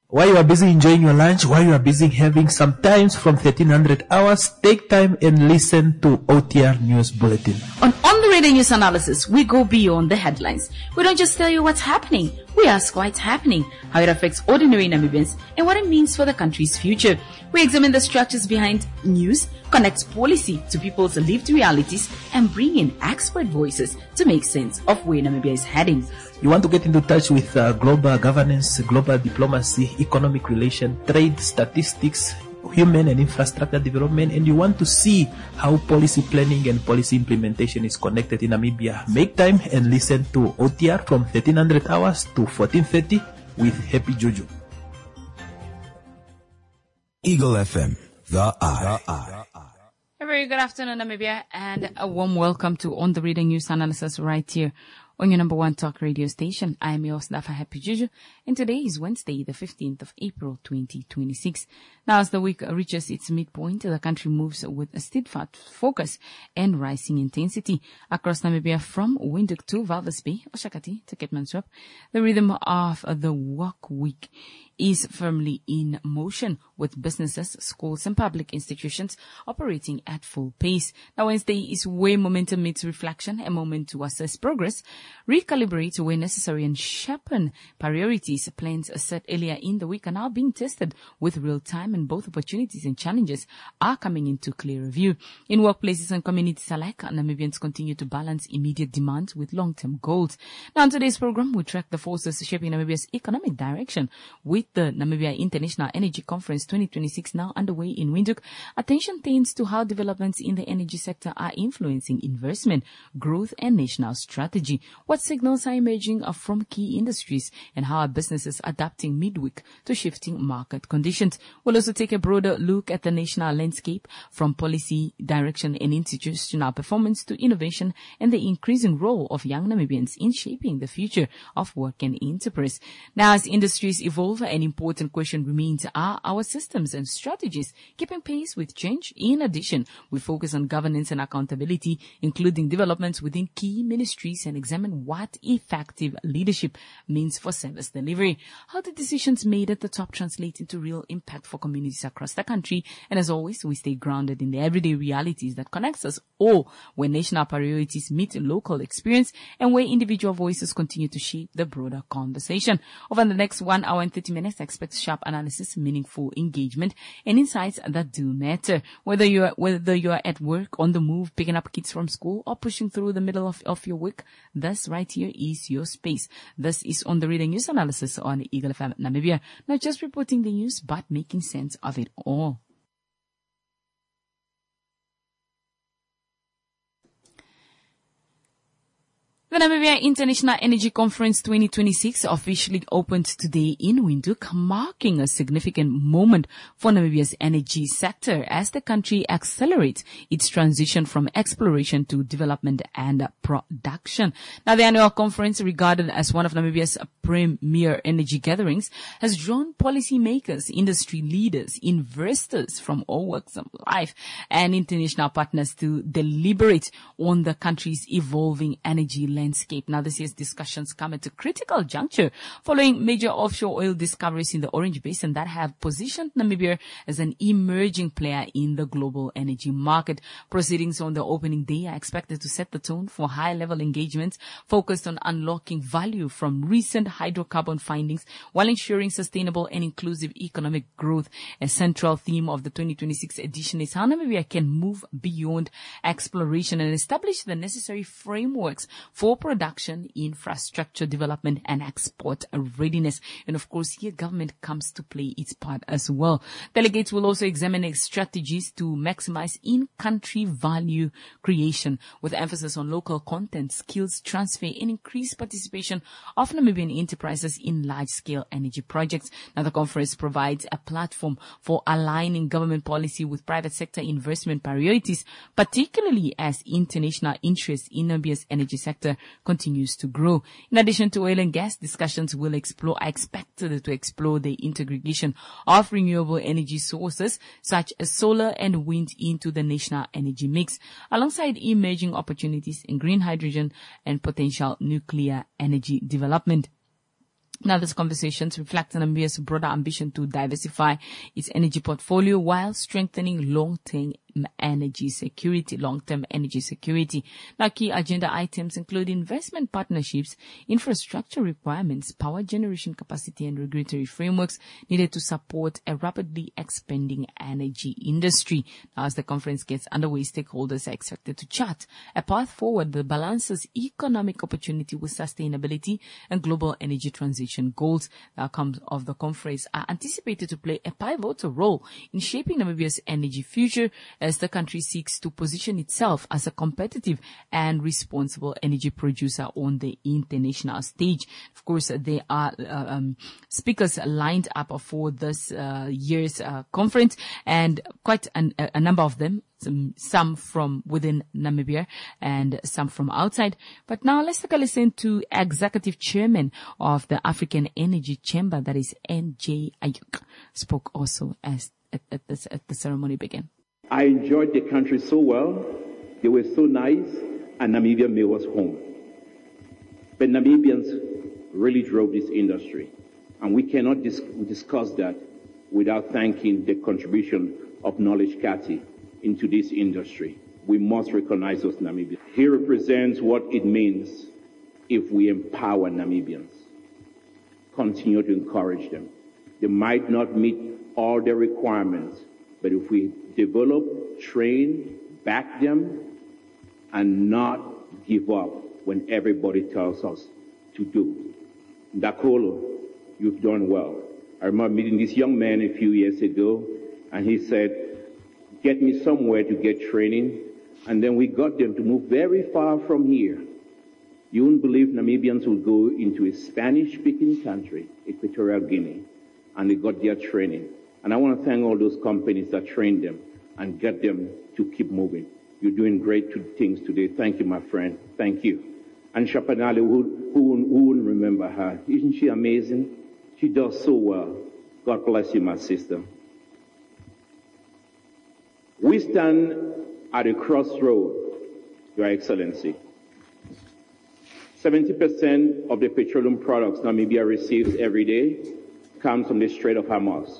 While you are busy enjoying your lunch, while you are busy having some times from 1300 hours, take time and listen to OTR News Bulletin. On the Radio News Analysis, we go beyond the headlines. We don't just tell you what's happening. We ask why it's happening, how it affects ordinary Namibians, and what it means for the country's future. We examine the structures behind news, connect policy to people's lived realities, and bring in expert voices to make sense of where Namibia is heading. You want to get into touch with global governance, global diplomacy, economic relation, trade, statistics, human and infrastructure development, and you want to see how policy planning and policy implementation is connected in Namibia. Make time and listen to OTR from 1300 hours to 14:30 with Happy Juju. Eagle FM, the eye. A very good afternoon, Namibia, and a warm welcome to On the Reading News Analysis right here on your number one talk radio station. I am your Dafa Happy Juju, and today is Wednesday, the 15th of April, 2026. Now, as the week reaches its midpoint, the country moves with a steadfast focus and rising intensity across Namibia from Windhoek to Walvis Bay, Oshakati to Keetmanshoop. The rhythm of the work week is firmly in motion, with businesses, schools, and public institutions operating at full pace. Now, Wednesday is where momentum meets reflection, a moment to assess progress, recalibrate where necessary, and sharpen priorities. Plans set earlier in the week are now being tested with real time, and both opportunities and challenges are coming into clearer view. In workplaces and communities alike, Namibians continue to balance immediate demands with long-term goals. Now, in today's program, we track the forces shaping Namibia's economic direction with the Namibia International Energy Conference 2026 now underway in Windhoek. Attention turns to how developments in the energy sector are influencing investment, growth, and national strategy. What signals are emerging from key industries, and how are businesses adapting midweek to shifting market conditions? We'll also take a broader look at the national landscape, from policy direction and institutional performance to innovation and the increasing role of young Namibians in shaping the future of work and enterprise. Now, as industries evolve, an important question remains, are our systems and strategies keeping pace with change? In addition, we focus on governance and accountability, including developments within key ministries, and examine what effective leadership means for service delivery. How do decisions made at the top translate into real impact for communities across the country? And as always, we stay grounded in the everyday realities that connects us all, where national priorities meet local experience and where individual voices continue to shape the broader conversation. Over the next 1 hour and 30 minutes, expect sharp analysis, meaningful engagement, and insights that do matter. Whether you're at work, on the move, picking up kids from school, or pushing through the middle of your week, this right here is your space. This is On the Reading News Analysis on Eagle FM Namibia. Not just reporting the news, but making sense of it all. The Namibia International Energy Conference 2026 officially opened today in Windhoek, marking a significant moment for Namibia's energy sector as the country accelerates its transition from exploration to development and production. Now, the annual conference, regarded as one of Namibia's premier energy gatherings, has drawn policymakers, industry leaders, investors from all walks of life, and international partners to deliberate on the country's evolving energy landscape. Now, this year's discussions come at a critical juncture following major offshore oil discoveries in the Orange Basin that have positioned Namibia as an emerging player in the global energy market. Proceedings on the opening day are expected to set the tone for high-level engagements focused on unlocking value from recent hydrocarbon findings while ensuring sustainable and inclusive economic growth. A central theme of the 2026 edition is how Namibia can move beyond exploration and establish the necessary frameworks for production, infrastructure development, and export readiness. And of course, here government comes to play its part as well. Delegates will also examine strategies to maximize in-country value creation, with emphasis on local content, skills transfer, and increased participation of Namibian enterprises in large-scale energy projects. Now, the conference provides a platform for aligning government policy with private sector investment priorities, particularly as international interest in Namibia's energy sector continues to grow. In addition to oil and gas, discussions are expected to explore the integration of renewable energy sources such as solar and wind into the national energy mix, alongside emerging opportunities in green hydrogen and potential nuclear energy development. Now, this conversation reflects Namibia's broader ambition to diversify its energy portfolio while strengthening long-term energy security. Now, key agenda items include investment partnerships, infrastructure requirements, power generation capacity, and regulatory frameworks needed to support a rapidly expanding energy industry. Now, as the conference gets underway, stakeholders are expected to chart a path forward that balances economic opportunity with sustainability and global energy transition goals. The outcomes of the conference are anticipated to play a pivotal role in shaping Namibia's energy future as the country seeks to position itself as a competitive and responsible energy producer on the international stage. Of course, there are speakers lined up for this year's conference, and quite a number of them, some from within Namibia and some from outside. But now let's take a listen to Executive Chairman of the African Energy Chamber, that is NJ Ayuk, spoke also as at the ceremony began. I enjoyed the country so well. They were so nice, and Namibia made us home. But Namibians really drove this industry, and we cannot discuss that without thanking the contribution of Knowledge Kati into this industry. We must recognize those Namibians. He represents what it means if we empower Namibians, continue to encourage them. They might not meet all their requirements, but if we develop, train, back them, and not give up when everybody tells us to do. Dakolo, you've done well. I remember meeting this young man a few years ago, and he said, get me somewhere to get training, and then we got them to move very far from here. You wouldn't believe Namibians would go into a Spanish-speaking country, Equatorial Guinea, and they got their training. And I want to thank all those companies that trained them and get them to keep moving. You're doing great things today. Thank you, my friend. Thank you. And Shapanali, who wouldn't remember her? Isn't she amazing? She does so well. God bless you, my sister. We stand at a crossroad, Your Excellency. 70% of the petroleum products Namibia receives every day comes from the Strait of Hormuz.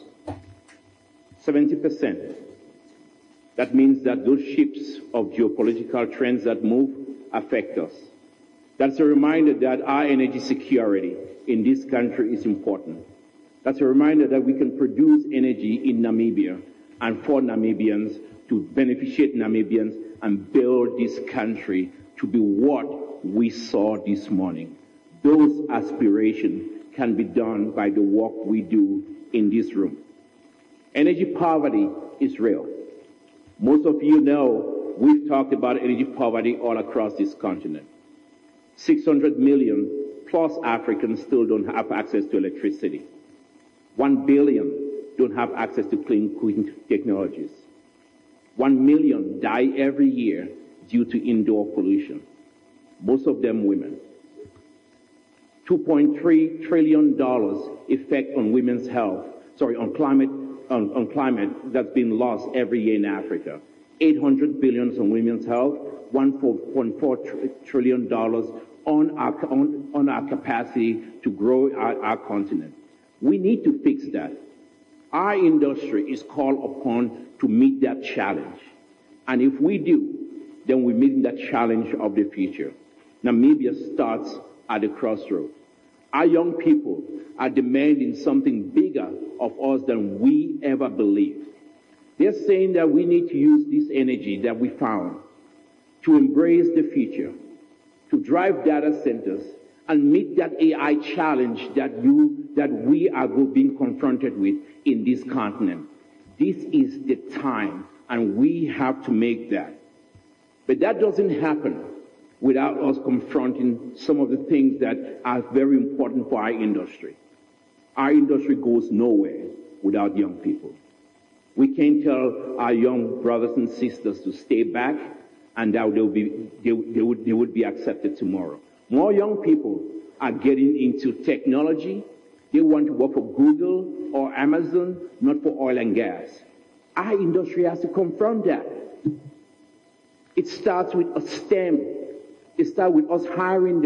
70%. That means that those ships of geopolitical trends that move affect us. That's a reminder that our energy security in this country is important. That's a reminder that we can produce energy in Namibia and for Namibians to beneficiate Namibians and build this country to be what we saw this morning. Those aspirations can be done by the work we do in this room. Energy poverty is real. Most of you know we've talked about energy poverty all across this continent. 600 million plus Africans still don't have access to electricity. 1 billion don't have access to clean technologies. 1 million die every year due to indoor pollution, most of them women. $2.3 trillion effect on women's health, on climate that's been lost every year in Africa. 800 billion on women's health, $1.4 trillion on our capacity to grow our continent. We need to fix that. Our industry is called upon to meet that challenge. And if we do, then we're meeting that challenge of the future. Namibia starts at the crossroads. Our young people are demanding something bigger of us than we ever believed. They're saying that we need to use this energy that we found to embrace the future, to drive data centers, and meet that AI challenge that we are being confronted with in this continent. This is the time, and we have to make that. But that doesn't happen without us confronting some of the things that are very important for our industry. Our industry goes nowhere without young people. We can't tell our young brothers and sisters to stay back and that they would be accepted tomorrow. More young people are getting into technology. They want to work for Google or Amazon, not for oil and gas. Our industry has to confront that. It starts with a STEM. It starts with us hiring them.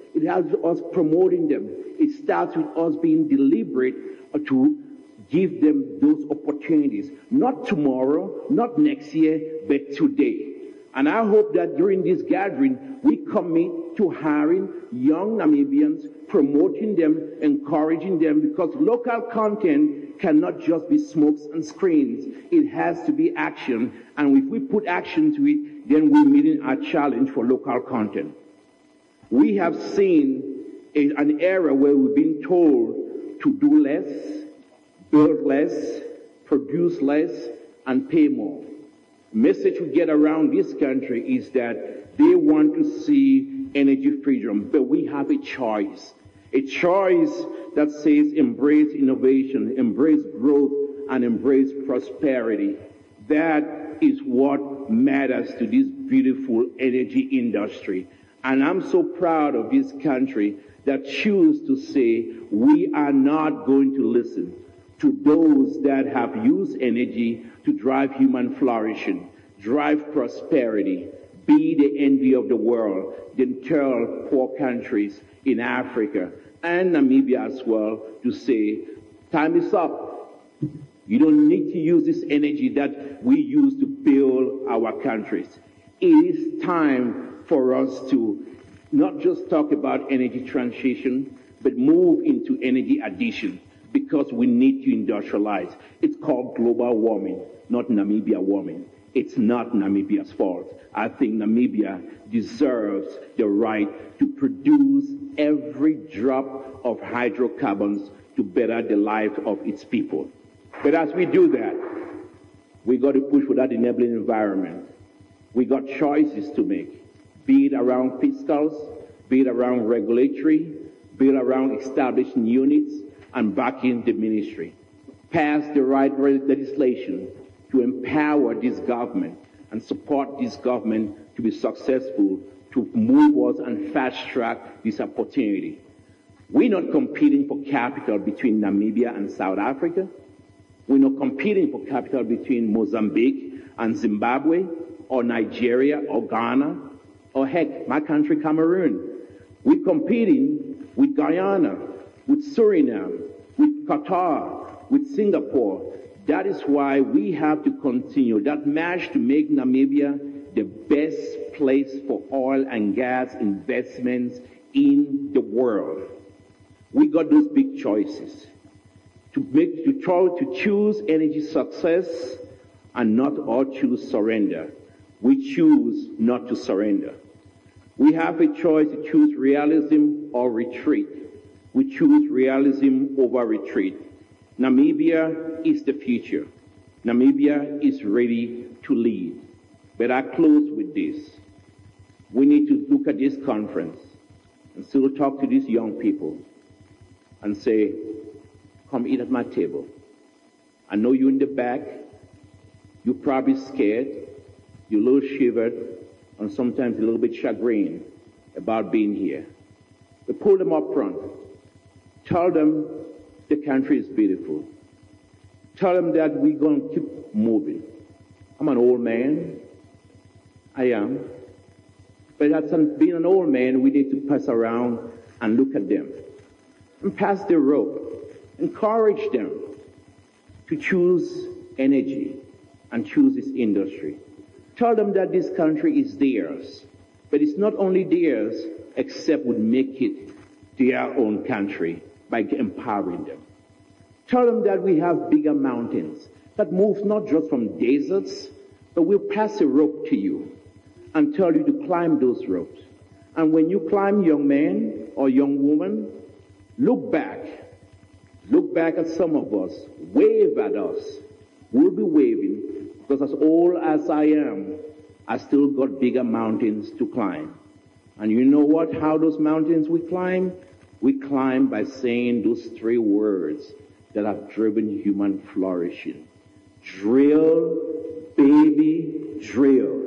It has us promoting them. It starts with us being deliberate to give them those opportunities. Not tomorrow, not next year, but today. And I hope that during this gathering, we commit to hiring young Namibians, promoting them, encouraging them, because local content cannot just be smokes and screens. It has to be action. And if we put action to it, then we're meeting our challenge for local content. We have seen an era where we've been told to do less, build less, produce less, and pay more. Message we get around this country is that they want to see energy freedom, but we have a choice that says embrace innovation, embrace growth, and embrace prosperity. That is what matters to this beautiful energy industry. And I'm so proud of this country that choose to say we are not going to listen to those that have used energy to drive human flourishing, drive prosperity, be the envy of the world, then tell poor countries in Africa and Namibia as well to say, time is up. You don't need to use this energy that we use to build our countries. It is time for us to not just talk about energy transition, but move into energy addition, because we need to industrialize. It's called global warming, not Namibia warming. It's not Namibia's fault. I think Namibia deserves the right to produce every drop of hydrocarbons to better the life of its people. But as we do that, we got to push for that enabling environment. We got choices to make, be it around fiscals, be it around regulatory, be it around establishing units, and backing the ministry. Pass the right legislation to empower this government and support this government to be successful, to move us and fast-track this opportunity. We're not competing for capital between Namibia and South Africa. We're not competing for capital between Mozambique and Zimbabwe, or Nigeria, or Ghana, or heck, my country, Cameroon. We're competing with Guyana, with Suriname, with Qatar, with Singapore. That is why we have to continue that march to make Namibia the best place for oil and gas investments in the world. We got those big choices to try to choose energy success and not all choose surrender. We choose not to surrender. We have a choice to choose realism or retreat. We choose realism over retreat. Namibia is the future. Namibia is ready to lead. But I close with this. We need to look at this conference and still talk to these young people and say, come eat at my table. I know you're in the back. You're probably scared. You're a little shivered and sometimes a little bit chagrined about being here. But pull them up front. Tell them the country is beautiful. Tell them that we're going to keep moving. I'm an old man. I am. But as being an old man, we need to pass around and look at them. And pass the rope. Encourage them to choose energy and choose this industry. Tell them that this country is theirs. But it's not only theirs, except we make it their own country by empowering them. Tell them that we have bigger mountains that move not just from deserts, but we'll pass a rope to you and tell you to climb those ropes. And when you climb, young man or young woman, look back. Look back at some of us. Wave at us. We'll be waving because as old as I am, I still got bigger mountains to climb. And you know what? How those mountains we climb? We climb by saying those three words that have driven human flourishing. Drill, baby, drill.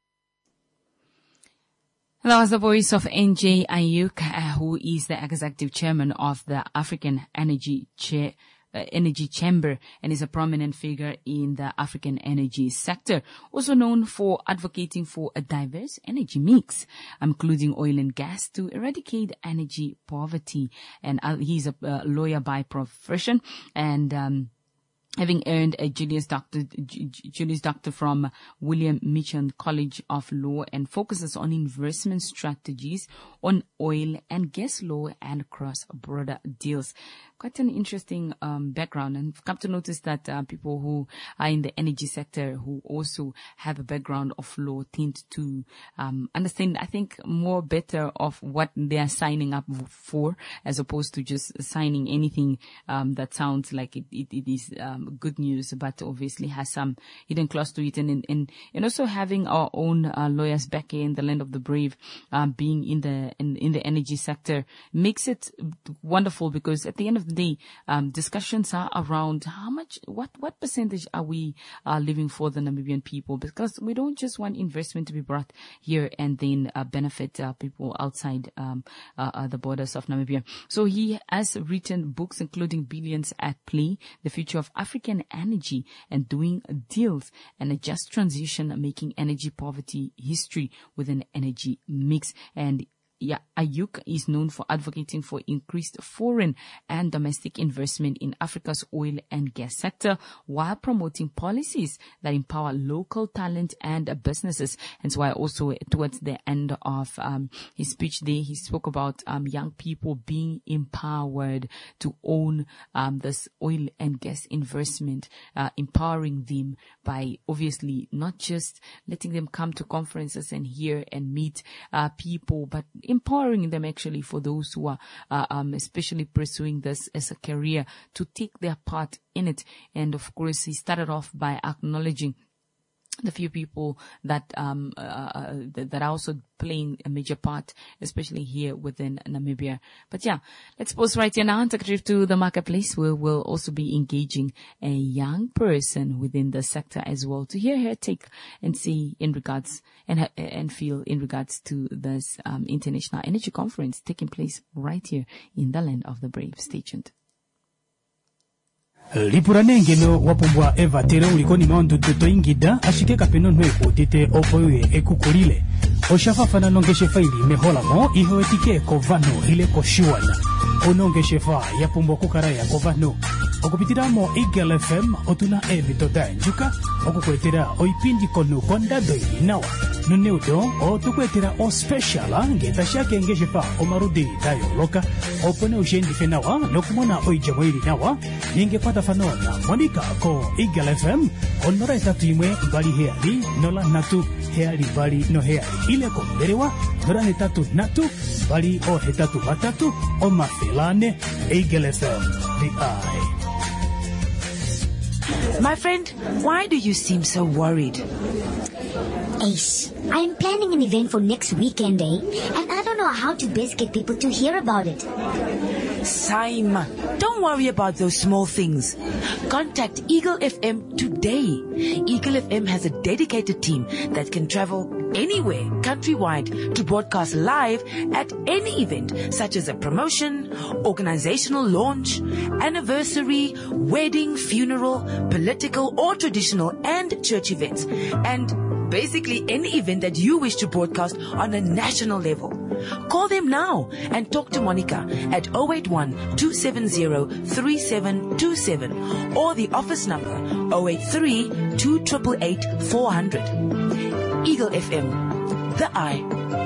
That was the voice of NJ Ayuk, who is the executive chairman of the African Energy Energy Chamber and is a prominent figure in the African energy sector. Also known for advocating for a diverse energy mix, including oil and gas to eradicate energy poverty. And he's a lawyer by profession, and having earned a Juris Doctor from William Meacham College of Law, and focuses on investment strategies on oil and gas law and cross-border deals. Quite an interesting background, and I've come to notice that people who are in the energy sector who also have a background of law tend to understand, I think, more better of what they are signing up for, as opposed to just signing anything that sounds like it is good news, but obviously has some hidden clause to it. And also having our own lawyers back here in the land of the brave, being in the energy sector, makes it wonderful, because at the end of the day, discussions are around how much, what percentage are we living for the Namibian people, because we don't just want investment to be brought here and then benefit people outside the borders of Namibia. So he has written books including Billions at Play, The Future of African Energy, and Doing Deals, and a Just Transition, Making Energy Poverty History with an Energy Mix. And Ayuk is known for advocating for increased foreign and domestic investment in Africa's oil and gas sector, while promoting policies that empower local talent and businesses. And so also towards the end of his speech there, he spoke about young people being empowered to own this oil and gas investment, empowering them by obviously not just letting them come to conferences and hear and meet people, but empowering them actually for those who are especially pursuing this as a career to take their part in it. And of course, he started off by acknowledging the few people that that are also playing a major part, especially here within Namibia. But yeah, let's pause right here now and take a trip to the marketplace, where we'll also be engaging a young person within the sector as well, to hear her take and see in regards and feel in regards to this International Energy Conference taking place right here in the land of the brave. Stay tuned. Lipuranengelo wapumbwa eva tere ulikoni maundu tuto ingida ashike kapeno nweko tete opoye ekukulile oshafafana nongeshe faili mehola mo ihoetike kovano ile koshuana onongeshe fa yapumbwa kukaraya kovano okupitiramo Eagle FM otuna ebitoda njuka okukwetera oipindi kono kondado inawa nuneudo otukwetera o special ngeta shake ngeshe fa omarudi dayo loka opone ushendi fenawa nokumona oijamwili nawa ningepata fanona Monica ko Eagle FM onora etatu imwe bali heali nola natu heali bali no heali ile ko berewa nora hetatu natu bali o hetatu batatu o mafelane Eagle FM the eye. My friend, why do you seem so worried? Ace, I'm planning an event for next weekend, and I don't know how to best get people to hear about it. Simon, don't worry about those small things. Contact Eagle FM today. Eagle FM has a dedicated team that can travel anywhere countrywide to broadcast live at any event, such as a promotion, organizational launch, anniversary, wedding, funeral, political or traditional and church events, and basically any event that you wish to broadcast on a national level. Call them now and talk to Monica at 081-270-3727 or the office number 083-288-400. Eagle FM, the eye.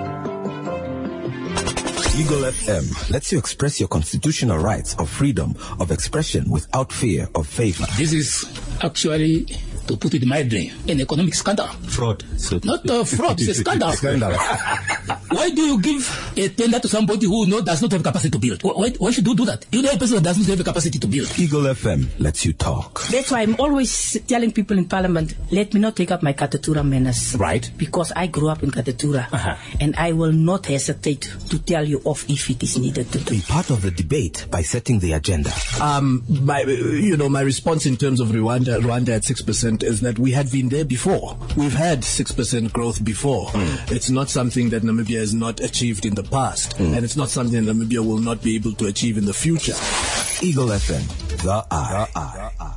Eagle FM lets you express your constitutional rights of freedom of expression without fear of favor. This is actually, to put it mildly, an economic scandal. Fraud. So not fraud, it's a scandal. Scandal. Why do you give a tender to somebody who does not have capacity to build? Why should you do that? You know a person that does not have a capacity to build. Eagle FM lets you talk. That's why I'm always telling people in Parliament, let me not take up my Katatura menace. Right. Because I grew up in Katatura. And I will not hesitate to tell you off if it is needed to do. Be part of the debate by setting the agenda. My response in terms of Rwanda at 6% is that we had been there before. We've had 6% growth before. It's not something that Namibia has not achieved in the past. And it's not something that Namibia will not be able to achieve in the future. Eagle FM, The Eye.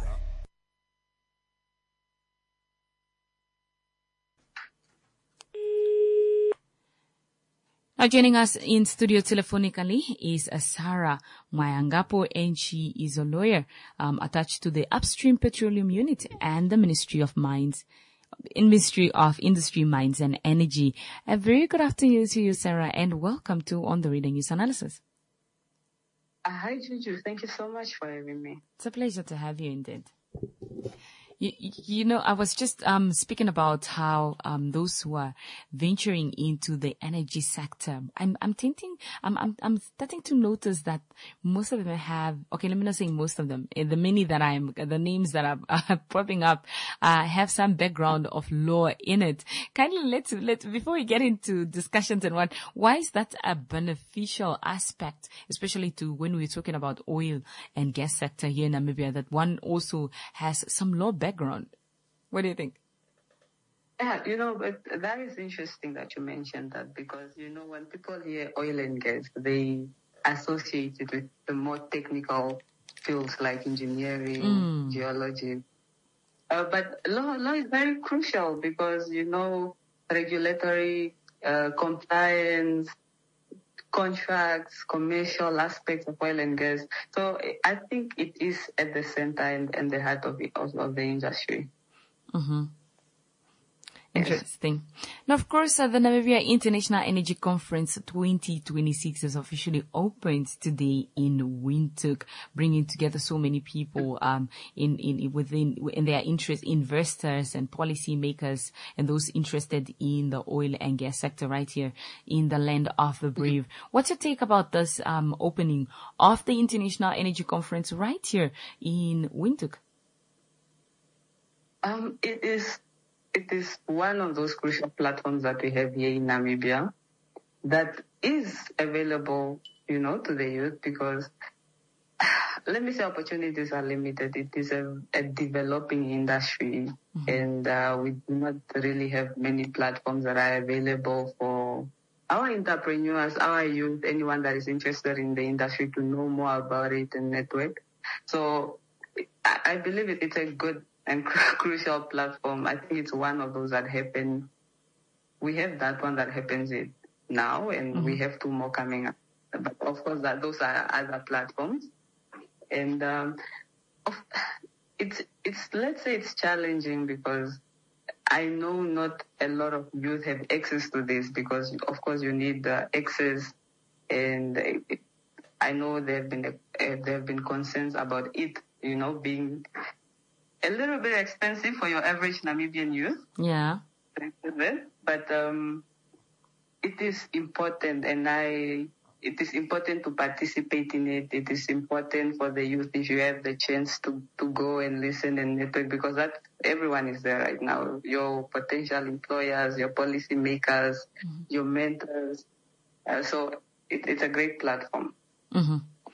Now joining us in studio telephonically is Sarah Mwayangapo, and she is a lawyer attached to the Upstream Petroleum Unit and the Ministry of Industry, Mines and Energy. A very good afternoon to you, Sarah, and welcome to On the Reading News Analysis. Hi, Juju. Thank you so much for having me. It's a pleasure to have you indeed. You know, I was just speaking about how those who are venturing into the energy sector, I'm starting to notice that most of them have, okay, let me not say most of them, the names that are popping up have some background of law in it. Kindly let's before we get into discussions and why is that a beneficial aspect, especially to when we're talking about oil and gas sector here in Namibia, that one also has some law background? What do you think? Yeah, but that is interesting that you mentioned that, because, when people hear oil and gas, they associate it with the more technical fields like engineering, geology. But law is very crucial because, regulatory compliance, contracts, commercial aspects of oil and gas. So I think it is at the center and the heart of the industry. Mm-hmm. Interesting. Now, of course, the Namibia International Energy Conference 2026 is officially opened today in Windhoek, bringing together so many people in their interest, investors and policy makers, and those interested in the oil and gas sector right here in the land of the brave. What's your take about this opening of the International Energy Conference right here in Windhoek? It is one of those crucial platforms that we have here in Namibia that is available, to the youth, because let me say opportunities are limited. It is a developing industry, and we do not really have many platforms that are available for our entrepreneurs, our youth, anyone that is interested in the industry to know more about it and network. So I believe it's a good and crucial platform. I think it's one of those that happen. We have that one that happens now, and we have two more coming up. But of course, those are other platforms. And let's say it's challenging because I know not a lot of youth have access to this, because of course you need access, and I know there have been concerns about it, being a little bit expensive for your average Namibian youth. Yeah. But it is important, and it is important to participate in it. It is important for the youth if you have the chance to go and listen and network, because everyone is there right now. Your potential employers, your policy makers, your mentors. So it's a great platform. Mm-hmm.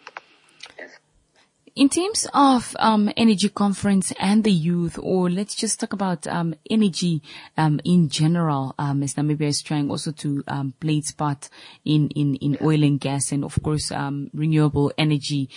In terms of energy conference and the youth, or let's just talk about energy in general, as Namibia is trying also to play its part in oil and gas, and of course renewable energy.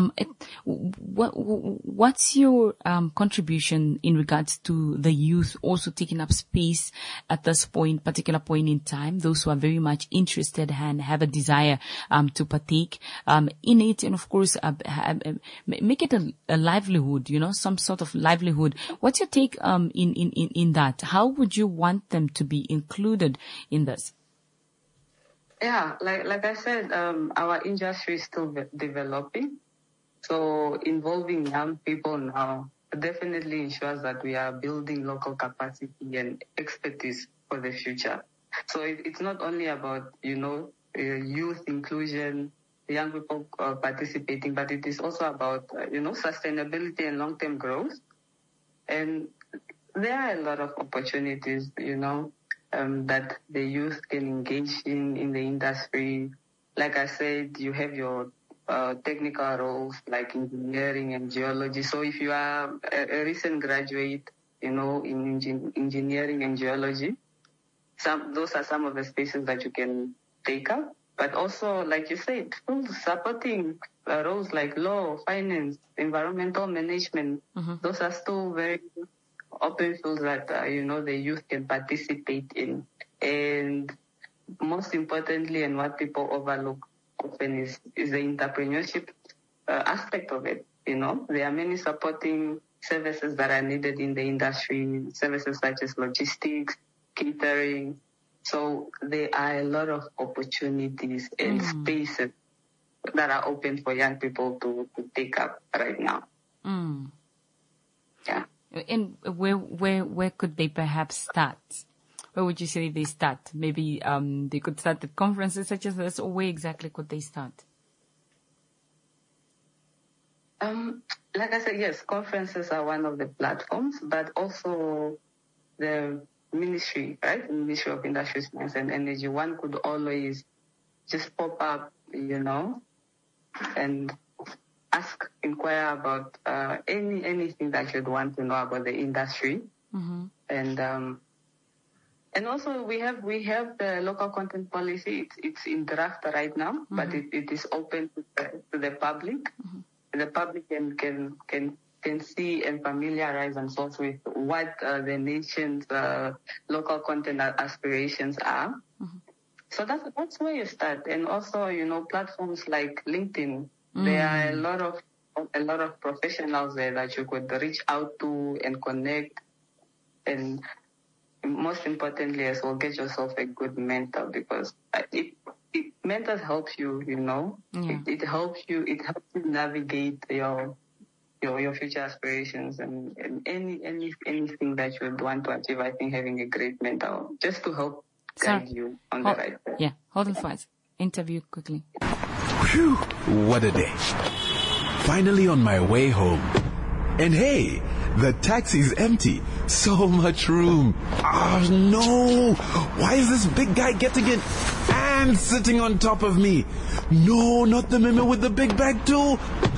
What's your contribution in regards to the youth also taking up space at this particular point in time? Those who are very much interested and have a desire to partake in it, and of course make it a livelihood, some sort of livelihood. What's your take in that? How would you want them to be included in this? Yeah, like I said, our industry is still developing. So involving young people now definitely ensures that we are building local capacity and expertise for the future. So it's not only about, youth inclusion, young people participating, but it is also about, sustainability and long-term growth. And there are a lot of opportunities, that the youth can engage in the industry. Like I said, you have your technical roles like engineering and geology. So if you are a recent graduate, in engineering and geology, those are some of the spaces that you can take up. But also, like you said, supporting roles like law, finance, environmental management, those are still very open fields that, the youth can participate in. And most importantly, and what people overlook often is the entrepreneurship aspect of it. There are many supporting services that are needed in the industry, services such as logistics, catering. So there are a lot of opportunities and spaces that are open for young people to take up right now. Yeah. And where could they perhaps start? Where would you say they start? Maybe they could start at conferences such as this, or where exactly could they start? Like I said, yes, conferences are one of the platforms, but also the ministry, right? The Ministry of Industry, Science and Energy. One could always just pop up, and inquire about anything that you'd want to know about the industry. And also we have the local content policy. It's in draft right now, but it is open to the public. The public can see and familiarize themselves with what the nation's local content aspirations are. So that's where you start. And also, platforms like LinkedIn. There are a lot of professionals there that you could reach out to and connect. And most importantly as well, get yourself a good mentor, because mentors help you, It helps you navigate your future aspirations and anything that you would want to achieve. I think having a great mentor just to help guide you on the right path. Yeah, hold on for us. Interview quickly. Phew, what a day. Finally on my way home. And hey, the taxi's empty. So much room. Oh no! Why is this big guy getting in and sitting on top of me? No, not the memo with the big bag too.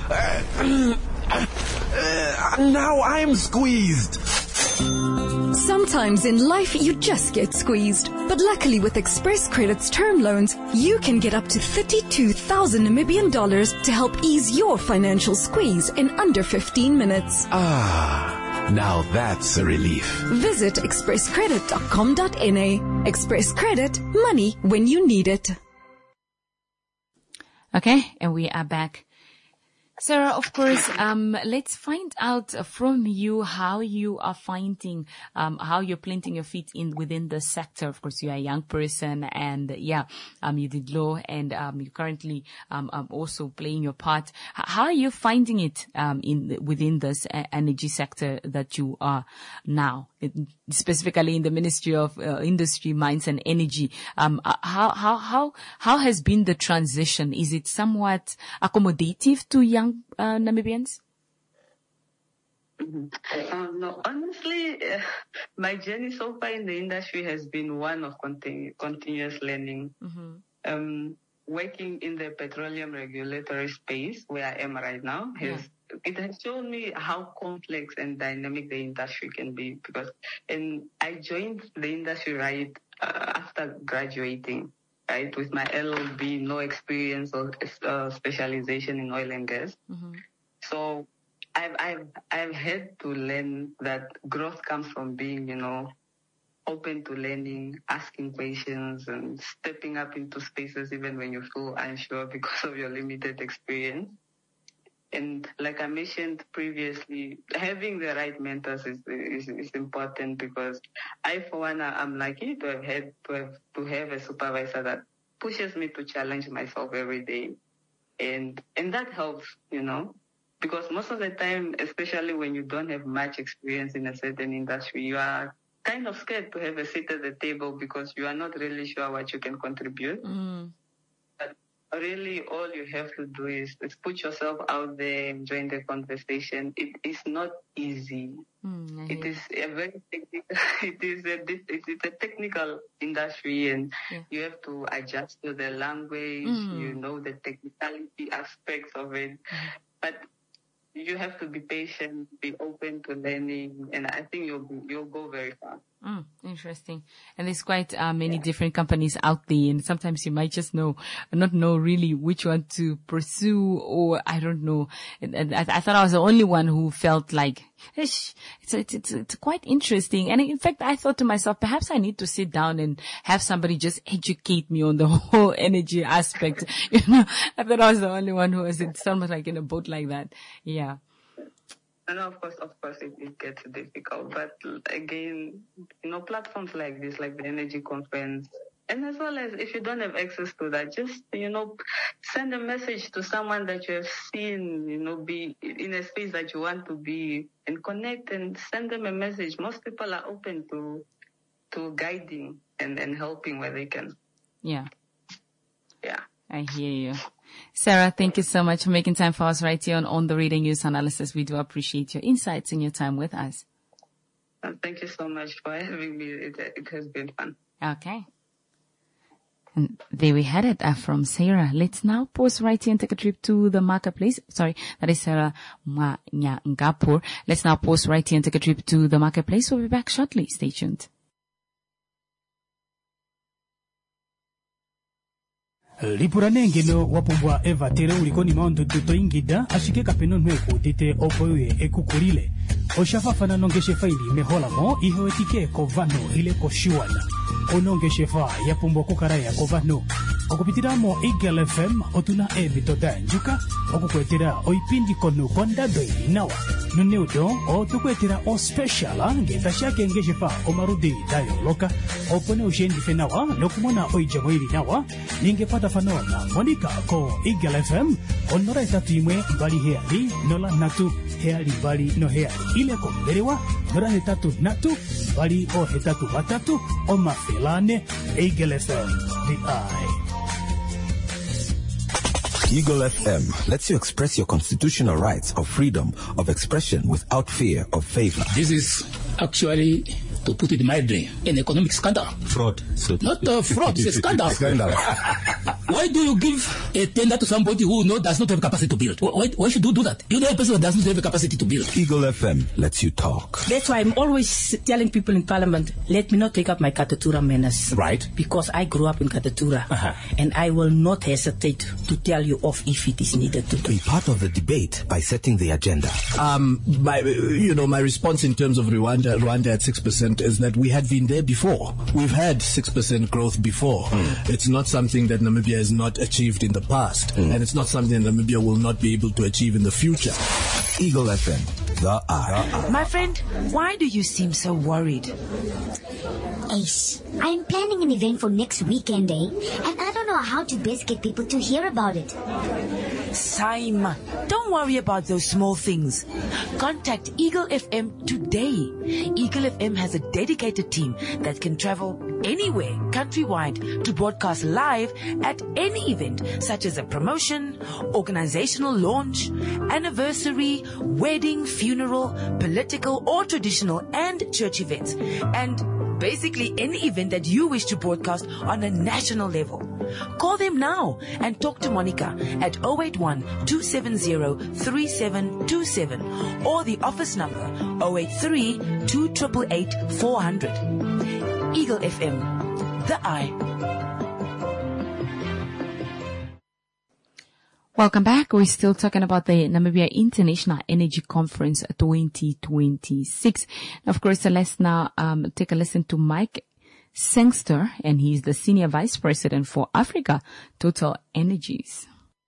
Now I'm squeezed. Sometimes in life you just get squeezed. But luckily with Express Credit's term loans, you can get up to 32,000 Namibian dollars to help ease your financial squeeze in under 15 minutes. Now that's a relief. Visit expresscredit.com.na. Express Credit, money when you need it. Okay, and we are back. Sarah, of course, let's find out from you how you are finding, how you're planting your feet within the sector. Of course, you are a young person and you did law and, you currently, also playing your part. How are you finding it, within this energy sector that you are now, specifically in the Ministry of Industry, Mines and Energy? How has been the transition? Is it somewhat accommodative to young Namibians? No, honestly, my journey so far in the industry has been one of continuous learning. Working in the petroleum regulatory space, where I am right now, it has shown me how complex and dynamic the industry can be. And I joined the industry right after graduating. Right, with my LLB, no experience or specialization in oil and gas. So I've had to learn that growth comes from being, open to learning, asking questions, and stepping up into spaces even when you feel unsure because of your limited experience. And like I mentioned previously, having the right mentors is important, because I, for one, I'm lucky to have a supervisor that pushes me to challenge myself every day. And that helps, because most of the time, especially when you don't have much experience in a certain industry, you are kind of scared to have a seat at the table because you are not really sure what you can contribute. But really, all you have to do is put yourself out there and join the conversation. It is not easy. It is a very technical. It's a technical industry, and you have to adjust to the language. The technicality aspects of it, but you have to be patient, be open to learning, and I think you'll go very far. Interesting. And there's quite many different companies out there, and sometimes you might just not know really which one to pursue, or I don't know. And I thought I was the only one who felt like, it's quite interesting. And in fact, I thought to myself, perhaps I need to sit down and have somebody just educate me on the whole energy aspect. I thought I was the only one who was somewhat like in a boat like that. Yeah. And of course, it gets difficult. But again, platforms like this, like the Energy Conference, and as well as if you don't have access to that, just, send a message to someone that you have seen, be in a space that you want to be, and connect and send them a message. Most people are open to guiding and helping where they can. Yeah. Yeah. I hear you. Sarah, thank you so much for making time for us right here on the Reading News Analysis. We do appreciate your insights and your time with us. Thank you so much for having me. It has been fun. Okay. And there we had it from Sarah. Let's now pause right here and take a trip to the marketplace. Sorry, that is Sarah Ngapur. Let's now pause right here and take a trip to the marketplace. We'll be back shortly. Stay tuned. lipuranengeno wapumbwa eva tere ulikoni maondo tutoingida ashike kapeno nweko tete opoye ekukulile oshafafana nongeshe faili meholamo ihowetike kovano ile koshiwana onongeshe fa yapumbwa kukaraya kovano okupitiramo Eagle FM otuna ebitoda njuka okukwetera oipindi kono kondadwe nawa nuneudo otukwetera o special ngetashake ngeshe fa omarudi dayo loka opone ushendi fenawa nokumona oijamo ili nawa ningepata fanona Monica ko Eagle FM onora etatu imwe bali heali nola natu heali bali no heali ile ko berewa nora hetatu natu bali o hetatu batatu o mafelane Eagle FM the eye. Eagle FM lets you express your constitutional rights of freedom of expression without fear of favor. This is actually, to put it mildly, an economic scandal. Fraud. So not fraud, it's a scandal. Why do you give a tender to somebody who does not have capacity to build? Why should you do that? You know a person that does not have a capacity to build. Eagle FM lets you talk. That's why I'm always telling people in Parliament, let me not take up my Katatura menace. Right. Because I grew up in Katatura. And I will not hesitate to tell you off if it is needed to. Be part of the debate by setting the agenda. My response in terms of Rwanda at 6% is that we had been there before. We've had 6% growth before. It's not something that Namibia has not achieved in the past. And it's not something that Namibia will not be able to achieve in the future. Eagle FM, the eye. My friend, why do you seem so worried? Ace, I'm planning an event for next weekend, and I don't know how to best get people to hear about it. Saima, don't worry about those small things. Contact Eagle FM today. Eagle FM has a dedicated team that can travel anywhere countrywide to broadcast live at any event, such as a promotion, organizational launch, anniversary, wedding, funeral, political or traditional and church events, and basically any event that you wish to broadcast on a national level. Call them now and talk to Monica at 081-270-3727 or the office number 083-288-400. Eagle FM, the eye. Welcome back. We're still talking about the Namibia International Energy Conference 2026. Of course, let's now take a listen to Mike Sangster, and he's the Senior Vice President for Africa, Total Energies.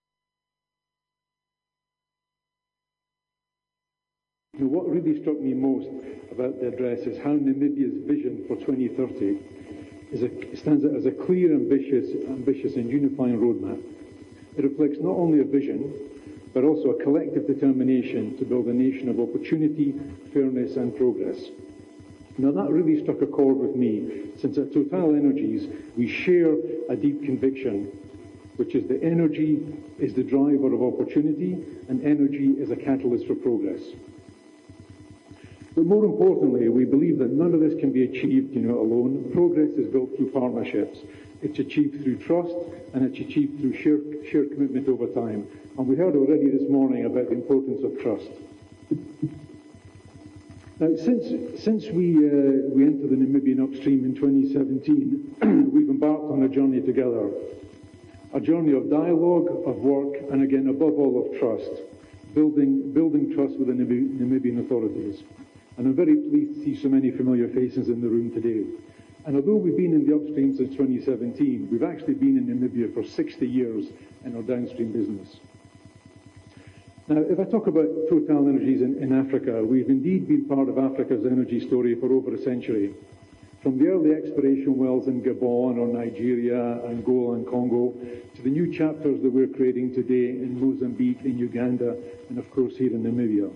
What really struck me most about the address is how Namibia's vision for 2030 stands out as a clear, ambitious and unifying roadmap. It reflects not only a vision, but also a collective determination to build a nation of opportunity, fairness and progress. Now that really struck a chord with me, since at Total Energies we share a deep conviction, which is that energy is the driver of opportunity and energy is a catalyst for progress. But more importantly, we believe that none of this can be achieved alone. Progress is built through partnerships. It's achieved through trust and it's achieved through shared commitment over time. And we heard already this morning about the importance of trust. Now, since we entered the Namibian upstream in 2017, we've embarked on a journey together. A journey of dialogue, of work, and again, above all, of trust. Building trust with the Namibian authorities. And I'm very pleased to see so many familiar faces in the room today. And although we've been in the upstream since 2017, we've actually been in Namibia for 60 years in our downstream business. Now, if I talk about Total Energies in Africa, we've indeed been part of Africa's energy story for over a century. From the early exploration wells in Gabon or Nigeria, Angola and Congo, to the new chapters that we're creating today in Mozambique, in Uganda, and of course here in Namibia.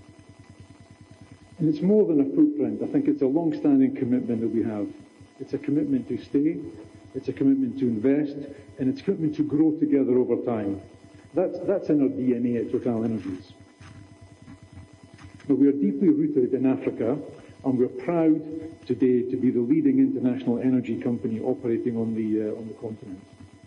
And it's more than a footprint. I think it's a long-standing commitment that we have. It's a commitment to stay, it's a commitment to invest, and it's a commitment to grow together over time. That's in our DNA at Total Energies. Now, we are deeply rooted in Africa, and we're proud today to be the leading international energy company operating on the continent.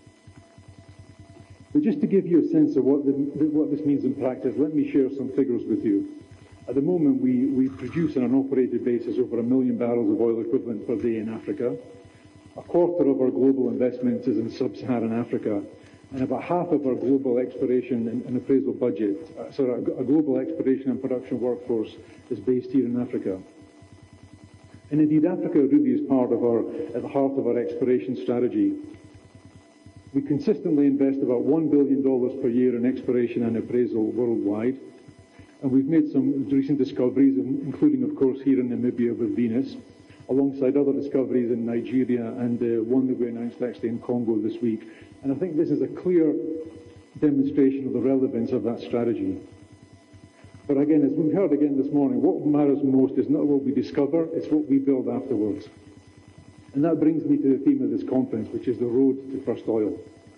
But just to give you a sense of what this means in practice, let me share some figures with you. At the moment, we produce on an operated basis over 1 million barrels of oil equivalent per day in Africa. A quarter of our global investments is in sub-Saharan Africa, and about half of our global exploration and appraisal budget, a global exploration and production workforce is based here in Africa. And indeed, Africa really is at the heart of our exploration strategy. We consistently invest about $1 billion per year in exploration and appraisal worldwide. And we've made some recent discoveries, including, of course, here in Namibia with Venus, alongside other discoveries in Nigeria and one that we announced actually in Congo this week. And I think this is a clear demonstration of the relevance of that strategy. But again, as we've heard again this morning, what matters most is not what we discover, it's what we build afterwards. And that brings me to the theme of this conference, which is the road to first oil.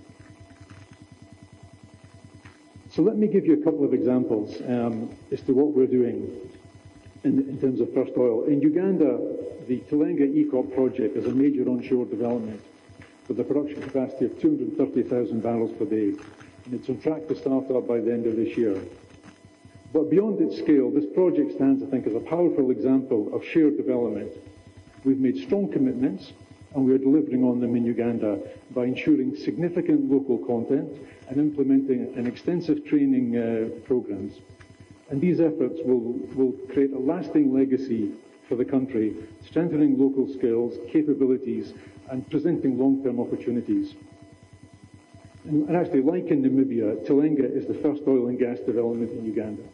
So let me give you a couple of examples as to what we're doing in terms of first oil. In Uganda, the Tilenga ECOP project is a major onshore development with a production capacity of 230,000 barrels per day. And it's on track to start up by the end of this year. But beyond its scale, this project stands, I think, as a powerful example of shared development. We've made strong commitments, and we are delivering on them in Uganda by ensuring significant local content and implementing an extensive training programs. And these efforts will create a lasting legacy for the country, strengthening local skills, capabilities, and presenting long-term opportunities. And actually, like in Namibia, Tilenga is the first oil and gas development in Uganda.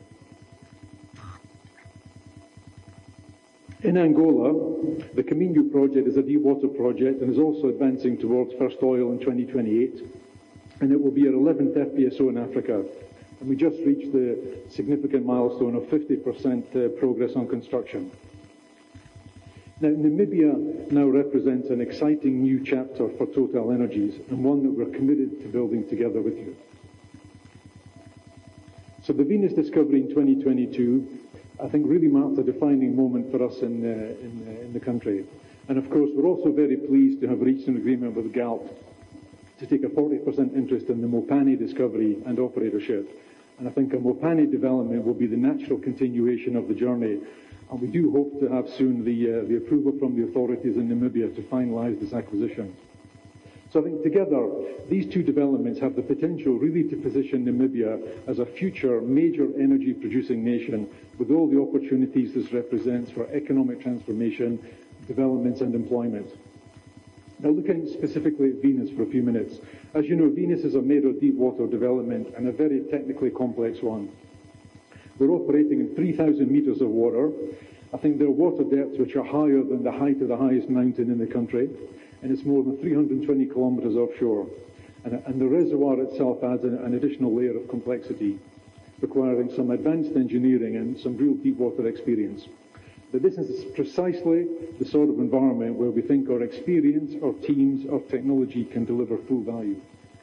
In Angola, the Caminho project is a deep-water project and is also advancing towards first oil in 2028. And it will be our 11th FPSO in Africa. And we just reached the significant milestone of 50% progress on construction. Now, Namibia now represents an exciting new chapter for Total Energies and one that we're committed to building together with you. So the Venus discovery in 2022, I think, really marked a defining moment for us in the country. And of course, we're also very pleased to have reached an agreement with Galp to take a 40% interest in the Mopani discovery and operatorship. And I think a Mopani development will be the natural continuation of the journey. And we do hope to have soon the approval from the authorities in Namibia to finalize this acquisition. So I think together, these two developments have the potential really to position Namibia as a future major energy producing nation with all the opportunities this represents for economic transformation, developments and employment. Now looking specifically at Venus for a few minutes. As you know, Venus is a major deep water development and a very technically complex one. We're operating in 3,000 meters of water. I think there are water depths which are higher than the height of the highest mountain in the country, and it's more than 320 kilometers offshore. And the reservoir itself adds an additional layer of complexity, requiring some advanced engineering and some real deep water experience. But this is precisely the sort of environment where we think our experience, our teams, our technology can deliver full value.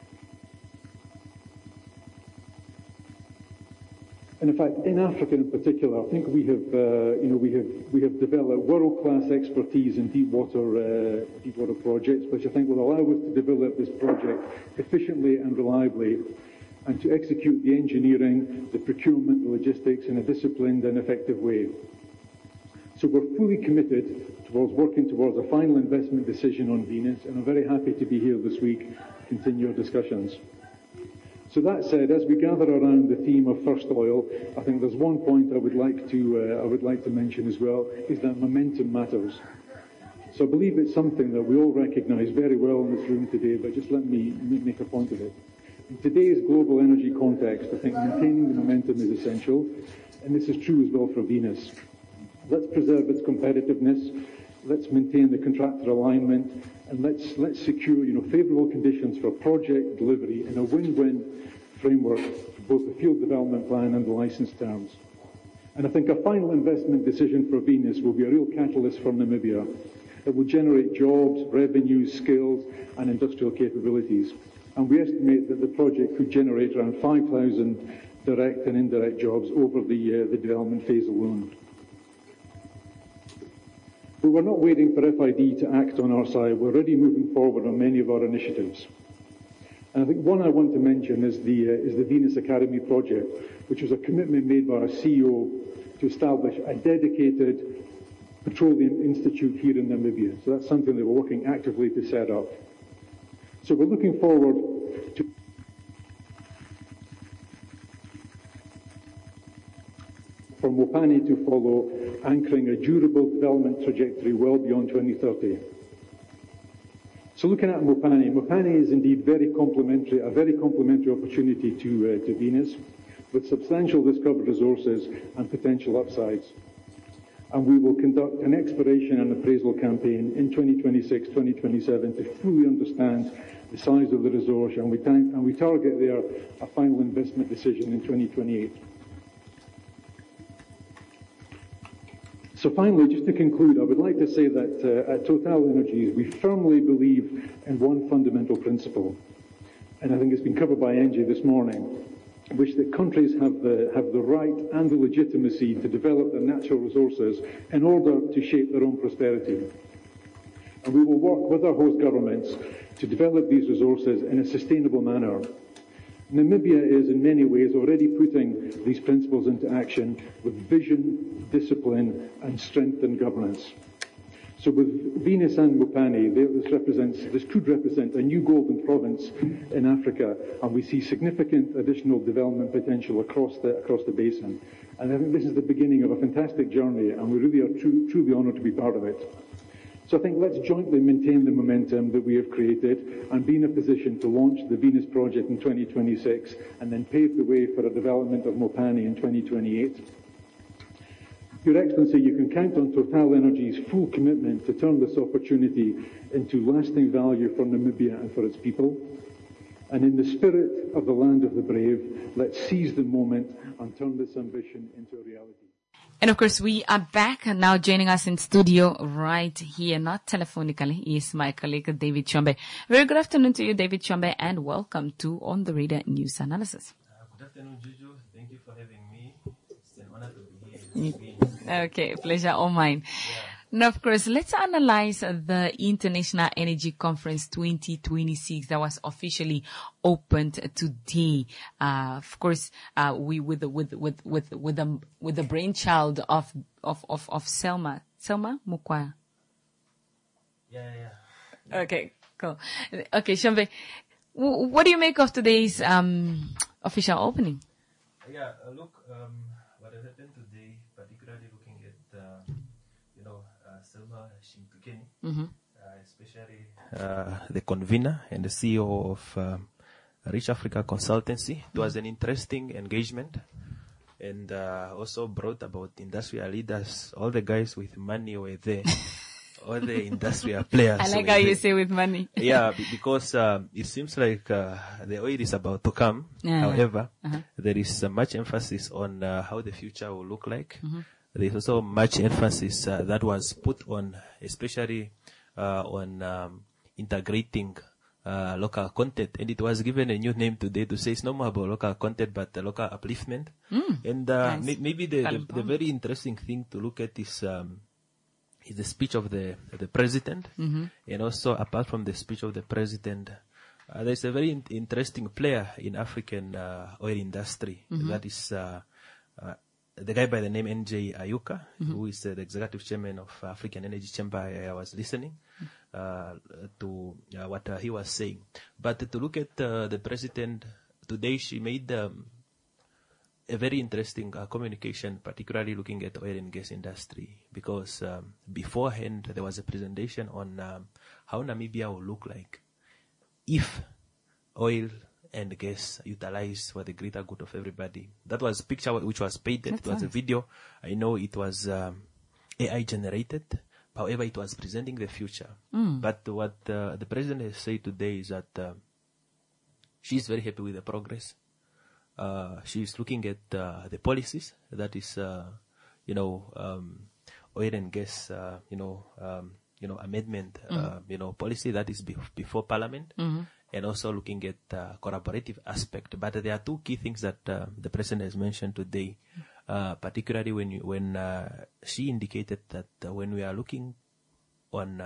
And in fact, in Africa in particular, I think we have developed world-class expertise in deep water projects, which I think will allow us to develop this project efficiently and reliably, and to execute the engineering, the procurement, the logistics in a disciplined and effective way. So we're fully committed towards working towards a final investment decision on Venus, and I'm very happy to be here this week to continue our discussions. So that said, as we gather around the theme of First Oil, I think there's one point I would like to mention as well, is that momentum matters. So I believe it's something that we all recognise very well in this room today, but just let me make a point of it. In today's global energy context, I think maintaining the momentum is essential, and this is true as well for Venus. Let's preserve its competitiveness, let's maintain the contractor alignment, and let's secure favourable conditions for project delivery in a win-win framework for both the field development plan and the licence terms. And I think a final investment decision for Venus will be a real catalyst for Namibia. It will generate jobs, revenues, skills, and industrial capabilities. And we estimate that the project could generate around 5,000 direct and indirect jobs over the development phase alone. But we're not waiting for FID to act on our side. We're already moving forward on many of our initiatives. And I think one I want to mention is the Venus Academy project, which was a commitment made by our CEO to establish a dedicated petroleum institute here in Namibia. So that's something that we're working actively to set up. So we're looking forward to for Mopani to follow, anchoring a durable development trajectory well beyond 2030. So looking at Mopani is indeed a very complementary opportunity to Venus, with substantial discovered resources and potential upsides. And we will conduct an exploration and appraisal campaign in 2026-2027 to fully understand the size of the resource, and we target there a final investment decision in 2028. So finally, just to conclude, I would like to say that at TotalEnergies, we firmly believe in one fundamental principle, and I think it's been covered by Engie this morning, which that countries have the right and the legitimacy to develop their natural resources in order to shape their own prosperity. And we will work with our host governments to develop these resources in a sustainable manner. Namibia is in many ways already putting these principles into action with vision, discipline, and strengthened governance. So with Venus and Mopani, this could represent a new golden province in Africa, and we see significant additional development potential across the basin. And I think this is the beginning of a fantastic journey, and we really are truly honoured to be part of it. So I think let's jointly maintain the momentum that we have created and be in a position to launch the Venus project in 2026 and then pave the way for a development of Mopani in 2028. Your Excellency, you can count on TotalEnergies' full commitment to turn this opportunity into lasting value for Namibia and for its people. And in the spirit of the land of the brave, let's seize the moment and turn this ambition into a reality. And of course, we are back and now joining us in studio right here, not telephonically, is my colleague David Chombe. Very good afternoon to you, David Chombe, and welcome to On the Radar News Analysis. Good afternoon, Juju. Thank you for having me. It's an honor to be here. Okay, pleasure all mine. Yeah. Now, of course, let's analyze the International Energy Conference 2026 that was officially opened today. Of course, we with the brainchild of Selma Mukwaya. Yeah. Okay, cool. Okay, Shombe, what do you make of today's official opening? Yeah, look, what has happened today, particularly looking at Selma Shimpikeni, especially the convener and the CEO of Rich Africa Consultancy. It was an interesting engagement and also brought about industrial leaders. All the guys with money were there. All the industrial players. I like how you say with money. Yeah, because it seems like the oil is about to come. However, there is much emphasis on how the future will look like. There is also much emphasis that was put on, especially on integrating local content. And it was given a new name today to say it's no more about local content, but local upliftment. And nice. Maybe the very interesting thing to look at is the speech of the president. And also, apart from the speech of the president, there's a very interesting player in African oil industry that is the guy by the name NJ Ayuka, who is the executive chairman of African Energy Chamber. I was listening to what he was saying. But to look at the president today, she made a very interesting communication, particularly looking at the oil and gas industry, because beforehand there was a presentation on how Namibia will look like if oil and gas utilized for the greater good of everybody. That was a picture which was painted. It was a video. I know it was AI generated. However, it was presenting the future. But what the president has said today is that she's very happy with the progress. She's looking at the policies, that is, oil and gas, amendment, policy that is before Parliament, and also looking at collaborative aspect. But there are two key things that the president has mentioned today, particularly when she indicated that when we are looking on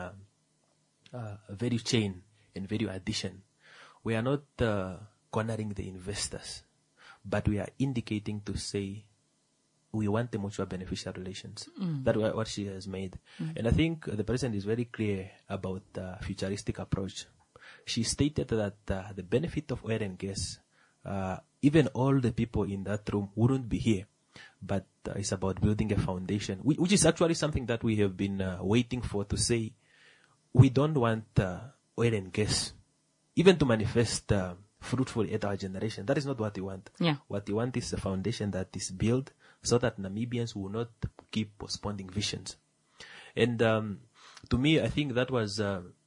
value chain and value addition, we are not cornering the investors, but we are indicating to say we want the mutual beneficial relations. That's what she has made. And I think the president is very clear about the futuristic approach. She stated that the benefit of oil and gas, even all the people in that room wouldn't be here, but it's about building a foundation, which is actually something that we have been waiting for, to say we don't want oil and gas even to manifest fruitfully at our generation. That is not what we want. What we want is a foundation that is built so that Namibians will not keep postponing visions. And to me, I think that was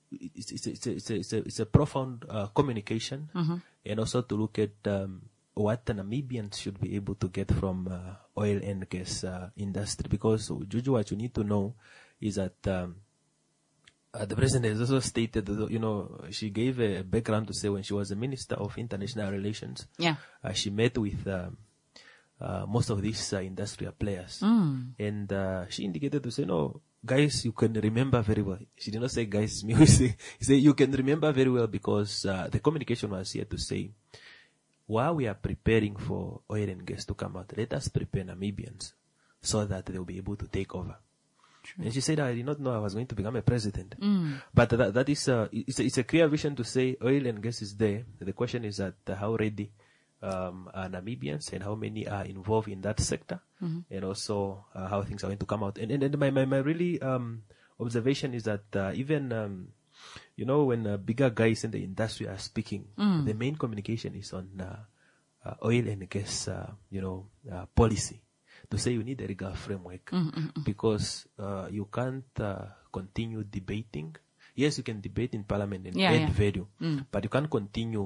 it's a profound communication, and also to look at what the Namibians should be able to get from oil and gas industry. Because, Juju, what you need to know is that the president has also stated, she gave a background to say when she was a minister of international relations, she met with most of these industrial players, and she indicated to say, no, guys, you can remember very well. She did not say guys, she said you can remember very well, because the communication was here to say, while we are preparing for oil and gas to come out, let us prepare Namibians so that they will be able to take over. True. And she said, I did not know I was going to become a president. But that is it's a clear vision to say oil and gas is there. The question is that how ready are Namibians and how many are involved in that sector, and also how things are going to come out. And my really observation is that even when bigger guys in the industry are speaking, the main communication is on oil and gas policy, to say you need a legal framework, because you can't continue debating. Yes, you can debate in Parliament and add value, but you can't continue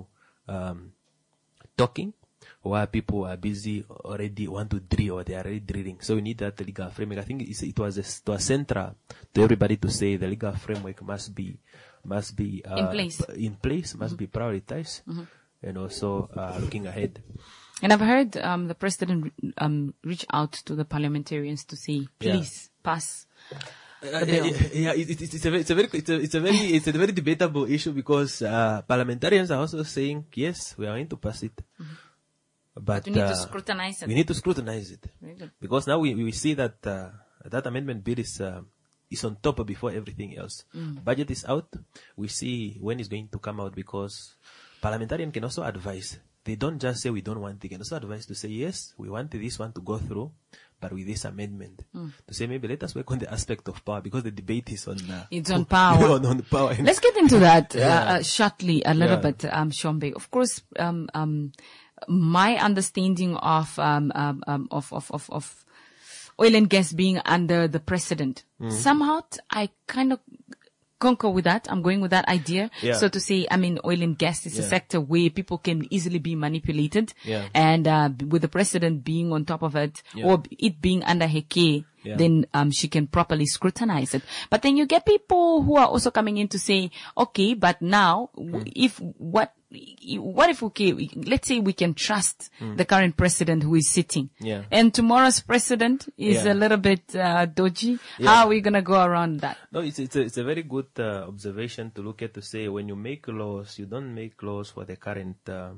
talking while people are busy already want to drill, or they are already drilling. So we need that legal framework. I think it was central to everybody to say the legal framework must be in place, must be prioritized, and also looking ahead. And I've heard the president reach out to the parliamentarians to say, please pass the bill. It's a very debatable issue, because parliamentarians are also saying, yes, we are going to pass it. But we need to scrutinize it. We need to scrutinize it. Because now we see that that amendment bill is on top before everything else. Budget is out. We see when it's going to come out, because parliamentarians can also advise. They don't just say we don't want it. They can also advise to say, yes, we want this one to go through, but with this amendment. To say, maybe let us work on the aspect of power, because the debate is on it's on power. on power. Let's get into that shortly a little bit, Shombe. Of course, my understanding of oil and gas being under the president, somehow I kind of concur with that. I'm going with that idea. So to say, oil and gas is a sector where people can easily be manipulated. And with the president being on top of it, or it being under her care, then she can properly scrutinize it. But then you get people who are also coming in to say, okay, but now, what if, okay, let's say we can trust the current president who is sitting, and tomorrow's president is a little bit dodgy. How are we going to go around that? No, it's a very good observation to look at, to say when you make laws, you don't make laws for the current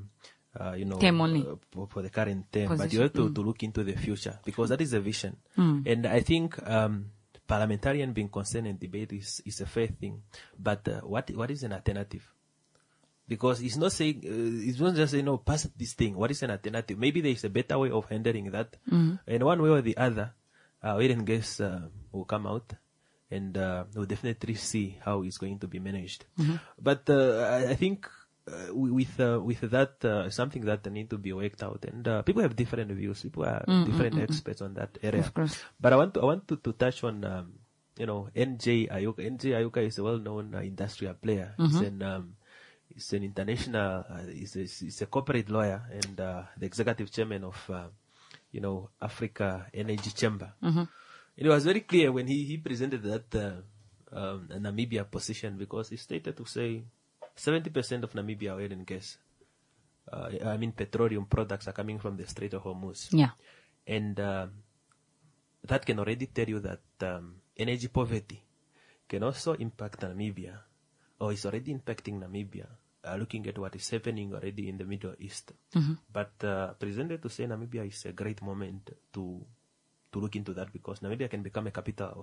term only. For the current term, Position. but you have to look into the future, because that is the vision. And I think parliamentarian being concerned in debate is a fair thing, but what is an alternative? Because it's not saying, it's not just saying, no, pass this thing. What is an alternative? Maybe there is a better way of handling that. And one way or the other, oil and gas will come out, and we'll definitely see how it's going to be managed. But I think with that, something that need to be worked out, and people have different views. People are different experts on that area. Of course. But I want to touch on NJ Ayuka. NJ Ayuka is a well-known industrial player. He's an international. He's a corporate lawyer and the executive chairman of Africa Energy Chamber. And it was very clear when he presented that Namibia position, because he stated to say 70% of Namibia oil and gas, petroleum products, are coming from the Strait of Hormuz. Yeah. And that can already tell you that energy poverty can also impact Namibia, or is already impacting Namibia, looking at what is happening already in the Middle East. But presented to say Namibia is a great moment to look into that, because Namibia can become a capital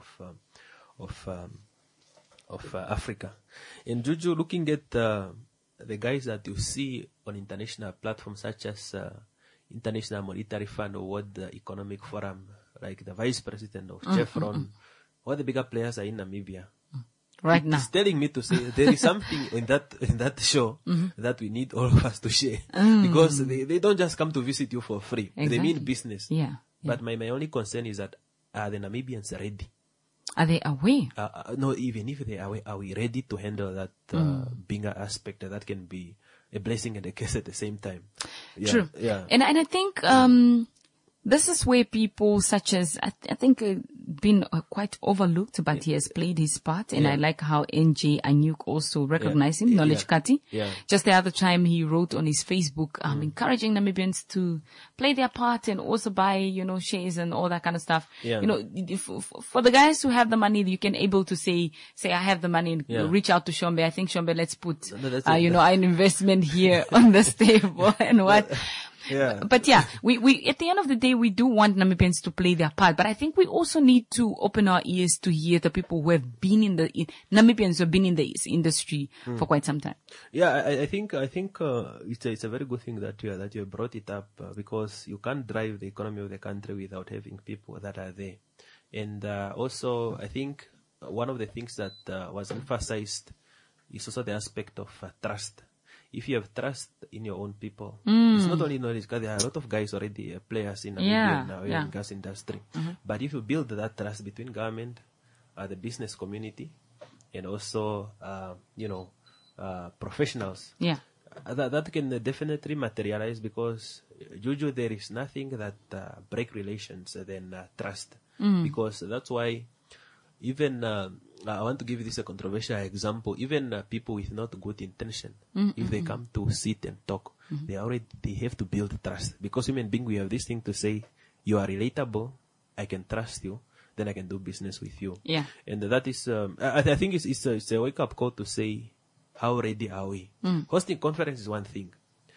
of Africa. And Juju, looking at the guys that you see on international platforms such as International Monetary Fund or World Economic Forum, like the vice president of Chevron, all the bigger players are in Namibia. Right now. It's telling me to say there is something in that show that we need all of us to share. Because they don't just come to visit you for free. Exactly. They mean business. Yeah. But my only concern is that, are the Namibians ready? Are they aware? No, even if they are aware, are we ready to handle that bigger aspect that can be a blessing and a curse at the same time? Yeah, True. Yeah. And I think this is where people such as, I think, been quite overlooked, but he has played his part. And I like how NJ Anyuk also recognized him, Knowledge Kati. Yeah. Just the other time he wrote on his Facebook, encouraging Namibians to play their part and also buy, shares and all that kind of stuff. Yeah. For the guys who have the money, you can able to say, I have the money and reach out to Shombe. I think Shombe, let's put, an investment here on this table and what. Yeah. But yeah, we at the end of the day, we do want Namibians to play their part. But I think we also need to open our ears to hear the people who have been Namibians who have been in the industry for quite some time. Yeah, I think it's a very good thing that you brought it up, because you can't drive the economy of the country without having people that are there. And also, I think one of the things that was emphasized is also the aspect of trust. If you have trust in your own people, it's not only knowledge, because there are a lot of guys already players in the oil and gas industry. But if you build that trust between government, the business community, and also, professionals, that can definitely materialize, because Juju, there is nothing that break relations than trust. Because that's why even I want to give this a controversial example. Even people with not good intention, if they come to sit and talk, they have to build trust. Because human being, we have this thing to say, you are relatable, I can trust you, then I can do business with you. Yeah. And that is, I think it's a wake up call to say, how ready are we? Hosting conference is one thing.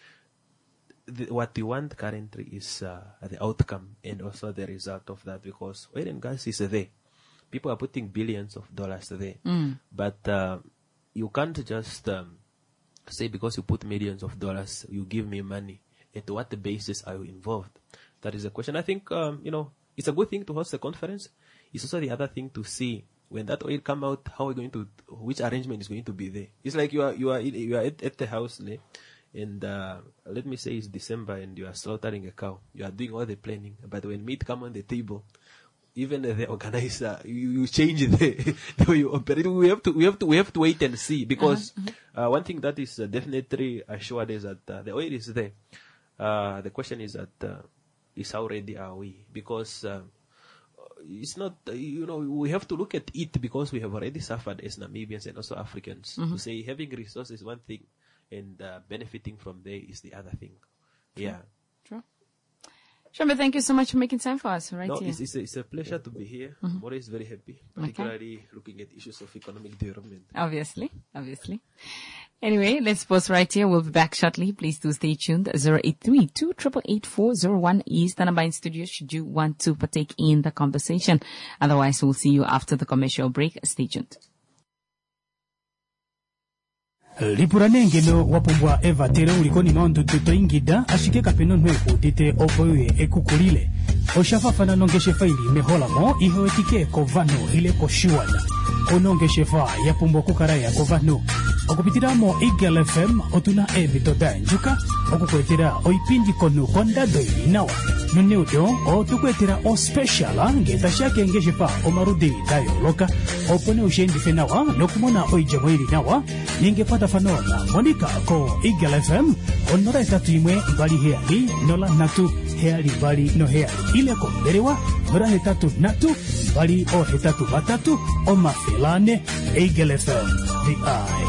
What we want currently is the outcome and also the result of that, because oil and gas is there. People are putting billions of dollars there. But you can't just say because you put millions of dollars, you give me money. At what basis are you involved? That is the question. I think, it's a good thing to host a conference. It's also the other thing to see when that oil come out, how we're going to, which arrangement is going to be there. It's like you are at the house, and let me say it's December and you are slaughtering a cow. You are doing all the planning, but when meat come on the table, even the organizer, you change the way you operate. We have to wait and see, because one thing that is definitely assured is that the oil is there. The question is that is how ready are we? Because it's not, we have to look at it, because we have already suffered as Namibians and also Africans. To say having resources is one thing, and benefiting from there is the other thing. True. Yeah. True. Shamba, thank you so much for making time for us No, it's a pleasure to be here. I'm always very happy, particularly looking at issues of economic development. Obviously. Anyway, let's pause right here. We'll be back shortly. Please do stay tuned. 083-288-401 is the number in studio should you want to partake in the conversation. Otherwise, we'll see you after the commercial break. Stay tuned. Lipuranenge no wapumbwa eva tere ulikoni maundu tutoingida ashike kapeno nweko tite opoye ekukulile. Oshafafana nongeshe faili mehola mo ihowetike kovano ile koshiwana. Onongeshe fa ya pumbwa kukaraya kovano. Okupitiramo Eagle FM otuna mitoda njuka. Okukwetera oipindi konu konda doi nawa. Nuneudo otukwetera o speciala ngeta shake ngeshe fa omarudi dayo loka. Opone ushendi fenawa nokumona oijamwili nawa. Ningepata fanola Monica ko Eagle FM onora etatu imwe bali heali nola natu heali bali no heali ile ko berewa ora hetatu natu bali o hetatu batatu o mafelane Eagle FM the eye.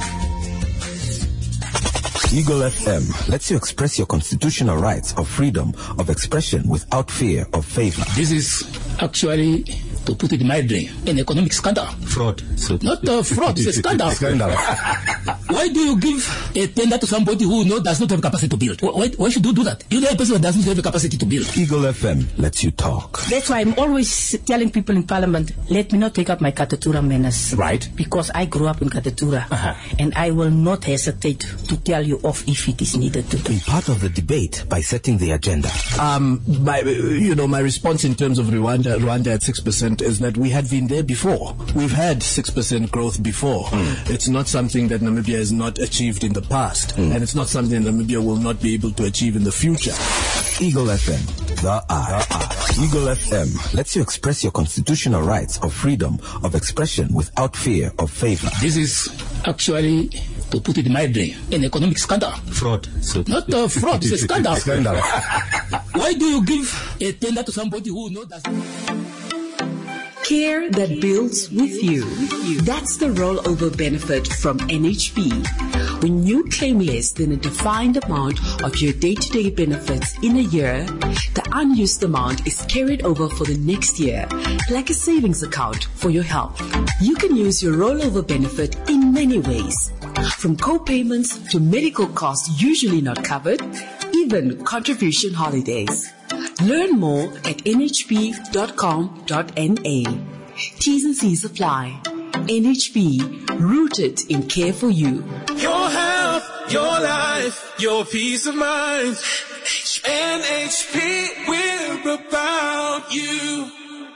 Eagle FM lets you express your constitutional rights of freedom of expression without fear of favor. This is actually, to put it mildly, an economic scandal. Fraud. Not fraud, it's a scandal. Why do you give a tender to somebody who does not have capacity to build? Why should you do that? You know a person that doesn't have the capacity to build. Eagle FM lets you talk. That's why I'm always telling people in Parliament, let me not take up my Katatura menace. Right. Because I grew up in Katatura. And I will not hesitate to tell you off if it is needed to. Be part of the debate by setting the agenda. My response in terms of Rwanda at 6% is that we had been there before. We've had 6% growth before. It's not something that Namibia has not achieved in the past. And it's not something Namibia will not be able to achieve in the future. Eagle FM, the eye. Eagle FM lets you express your constitutional rights of freedom of expression without fear of favor. This is actually, to put it mildly, an economic scandal. Fraud. Not fraud, it's a scandal. Why do you give a tender to somebody who does Care that builds with you. That's the rollover benefit from NHB. When you claim less than a defined amount of your day-to-day benefits in a year, the unused amount is carried over for the next year, like a savings account for your health. You can use your rollover benefit in many ways, from co-payments to medical costs usually not covered, even contribution holidays. Learn more at nhb.com.na. T's and C's apply. NHB, rooted in care for you. Your health, your life, your peace of mind. NHB, we're about you.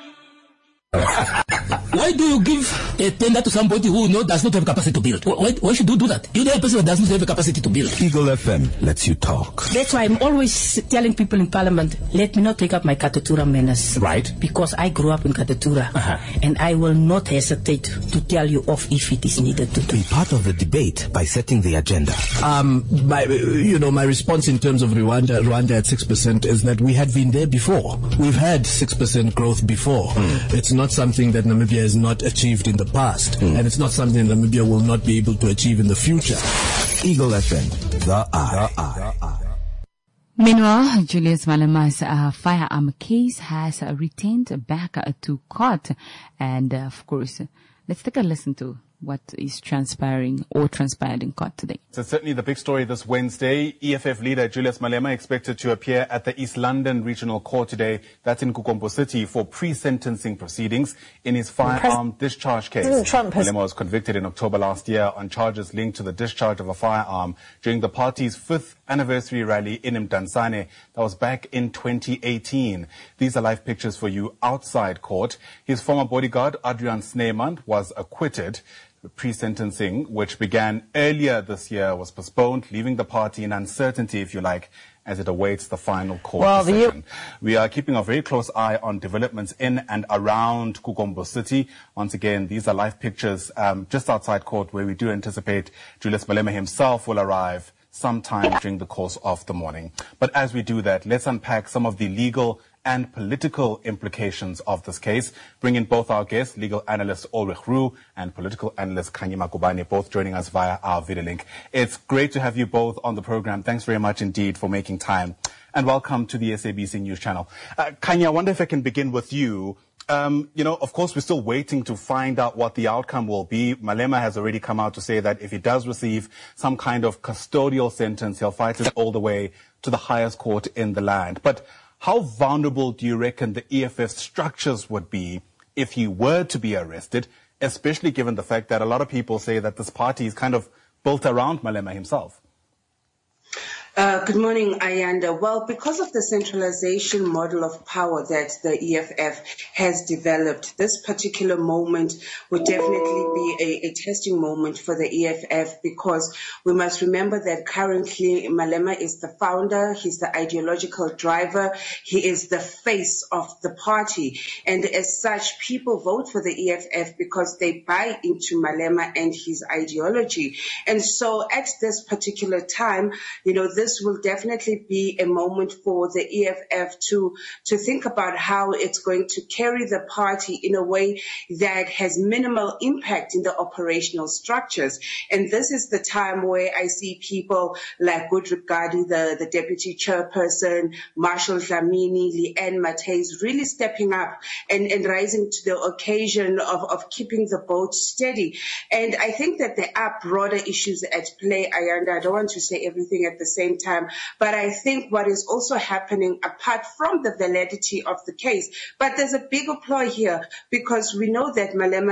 Why do you give a tender to somebody who does not have capacity to build? Why should you do that? You know a person that doesn't have the capacity to build. Eagle FM lets you talk. That's why I'm always telling people in Parliament, let me not take up my Katatura menace. Right. Because I grew up in Katatura. And I will not hesitate to tell you off if it is needed to. Be part of the debate by setting the agenda. My response in terms of Rwanda at 6% is that we had been there before. We've had 6% growth before. It's not something that Namibia has not achieved in the past. And it's not something Namibia will not be able to achieve in the future. Eagle FM, the eye. Meanwhile, Julius Malema's firearm case has returned back to court. And, of course, let's take a listen to what is transpiring or transpired in court today. So certainly the big story this Wednesday, EFF leader Julius Malema expected to appear at the East London Regional Court today, that's in Kukombo City, for pre-sentencing proceedings in his firearm discharge case. Malema was convicted in October last year on charges linked to the discharge of a firearm during the party's 5th anniversary rally in Mdantsane. That was back in 2018. These are live pictures for you outside court. His former bodyguard, Adrian Sneeman, was acquitted. The pre-sentencing, which began earlier this year, was postponed, leaving the party in uncertainty, if you like, as it awaits the final court decision. We are keeping a very close eye on developments in and around Kukombo City. Once again, these are live pictures just outside court, where we do anticipate Julius Malema himself will arrive sometime during the course of the morning. But as we do that, let's unpack some of the legal and political implications of this case. Bring in both our guests, legal analyst Ulrich Roo and political analyst Khanyi Makubane, both joining us via our video link. It's great to have you both on the program. Thanks very much indeed for making time. and welcome to the SABC News Channel. Khanya, I wonder if I can begin with you. Of course, we're still waiting to find out what the outcome will be. Malema has already come out to say that if he does receive some kind of custodial sentence, he'll fight it all the way to the highest court in the land. But how vulnerable do you reckon the EFF structures would be if he were to be arrested, especially given the fact that a lot of people say that this party is kind of built around Malema himself? Good morning, Ayanda. Well, because of the centralization model of power that the EFF has developed, this particular moment would definitely be a testing moment for the EFF, because we must remember that currently Malema is the founder, he's the ideological driver, he is the face of the party. And as such, people vote for the EFF because they buy into Malema and his ideology. And so at this particular time, this will definitely be a moment for the EFF to think about how it's going to carry the party in a way that has minimal impact in the operational structures. And this is the time where I see people like Goodrick Gadi, the deputy chairperson, Marshall Dlamini, Leanne Matthys, really stepping up and rising to the occasion of keeping the boat steady. And I think that there are broader issues at play, Ayanda. I don't want to say everything at the same time, but I think what is also happening, apart from the validity of the case, but there's a bigger ploy here, because we know that Malema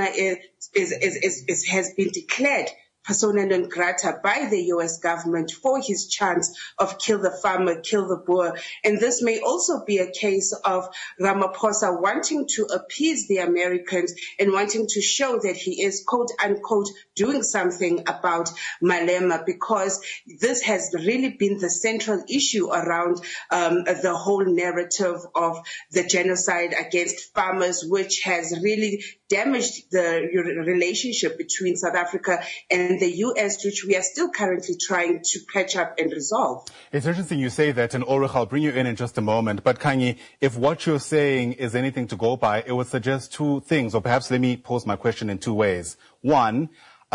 has been declared persona non grata by the U.S. government for his chants of kill the farmer, kill the Boer. And this may also be a case of Ramaphosa wanting to appease the Americans and wanting to show that he is, quote unquote, doing something about Malema, because this has really been the central issue around the whole narrative of the genocide against farmers, which has really damaged the relationship between South Africa and the U.S., which we are still currently trying to patch up and resolve. It's interesting you say that, and Ulrich, I'll bring you in just a moment. But Khanyi, if what you're saying is anything to go by, it would suggest two things, or perhaps let me pose my question in two ways. One,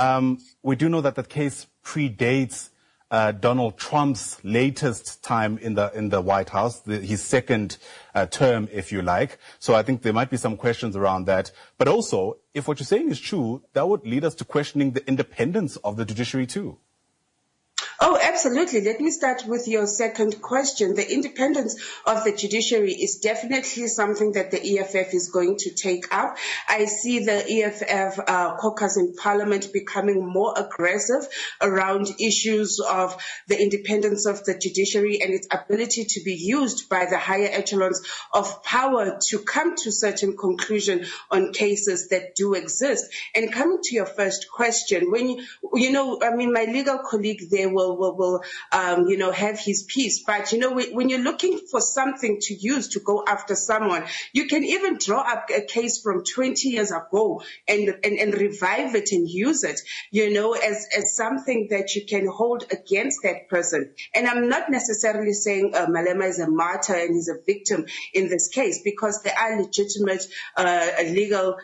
we do know that the case predates Donald Trump's latest time in the White House, his second term, if you like. So I think there might be some questions around that. But also, if what you're saying is true, that would lead us to questioning the independence of the judiciary too. Oh, absolutely. Let me start with your second question. The independence of the judiciary is definitely something that the EFF is going to take up. I see the EFF caucus in Parliament becoming more aggressive around issues of the independence of the judiciary and its ability to be used by the higher echelons of power to come to certain conclusion on cases that do exist. And coming to your first question, when my legal colleague there will have his piece. But, when you're looking for something to use to go after someone, you can even draw up a case from 20 years ago and revive it and use it, as something that you can hold against that person. And I'm not necessarily saying Malema is a martyr and he's a victim in this case, because there are legitimate legal,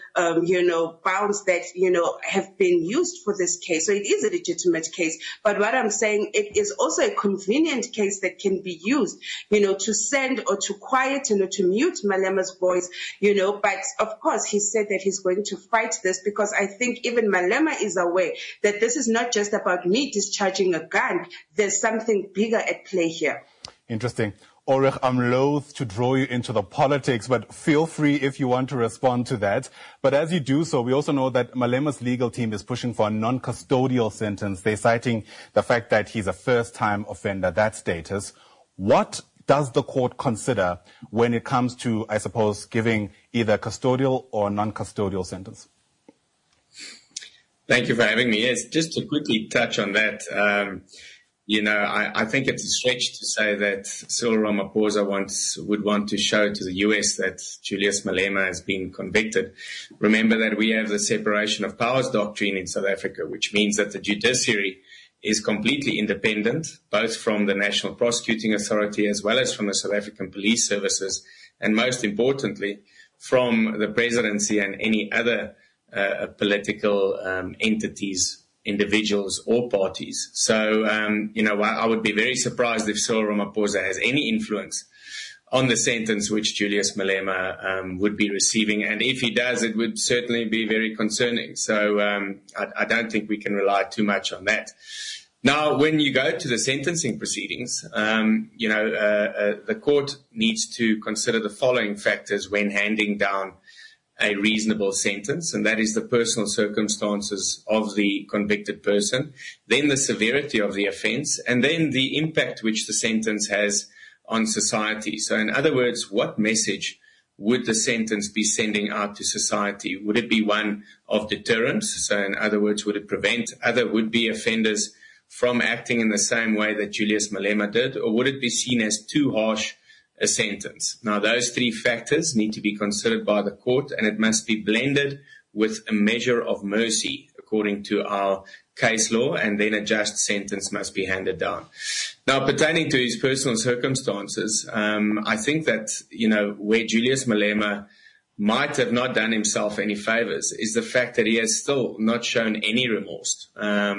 bounds that, have been used for this case. So it is a legitimate case. But what I'm saying, it is also a convenient case that can be used, to send or to quieten or to mute Malema's voice, but of course he said that he's going to fight this, because I think even Malema is aware that this is not just about me discharging a gun. There's something bigger at play here. Interesting. Ulrich, I'm loath to draw you into the politics, but feel free if you want to respond to that. But as you do so, we also know that Malema's legal team is pushing for a non-custodial sentence. They're citing the fact that he's a first-time offender, that status. What does the court consider when it comes to, I suppose, giving either a custodial or non-custodial sentence? Thank you for having me. Yes, just to quickly touch on that, I think it's a stretch to say that Cyril Ramaphosa would want to show to the US that Julius Malema has been convicted. Remember that we have the separation of powers doctrine in South Africa, which means that the judiciary is completely independent, both from the National Prosecuting Authority as well as from the South African Police Services, and most importantly, from the presidency and any other political entities individuals or parties. So, I would be very surprised if Cyril Ramaphosa has any influence on the sentence which Julius Malema would be receiving. And if he does, it would certainly be very concerning. So I don't think we can rely too much on that. Now, when you go to the sentencing proceedings, the court needs to consider the following factors when handing down a reasonable sentence, and that is the personal circumstances of the convicted person, then the severity of the offence, and then the impact which the sentence has on society. So in other words, what message would the sentence be sending out to society? Would it be one of deterrence? So in other words, would it prevent other would-be offenders from acting in the same way that Julius Malema did? Or would it be seen as too harsh a sentence? Now, those three factors need to be considered by the court, and it must be blended with a measure of mercy according to our case law, and then a just sentence must be handed down. Now, pertaining to his personal circumstances, I think that, where Julius Malema might have not done himself any favors is the fact that he has still not shown any remorse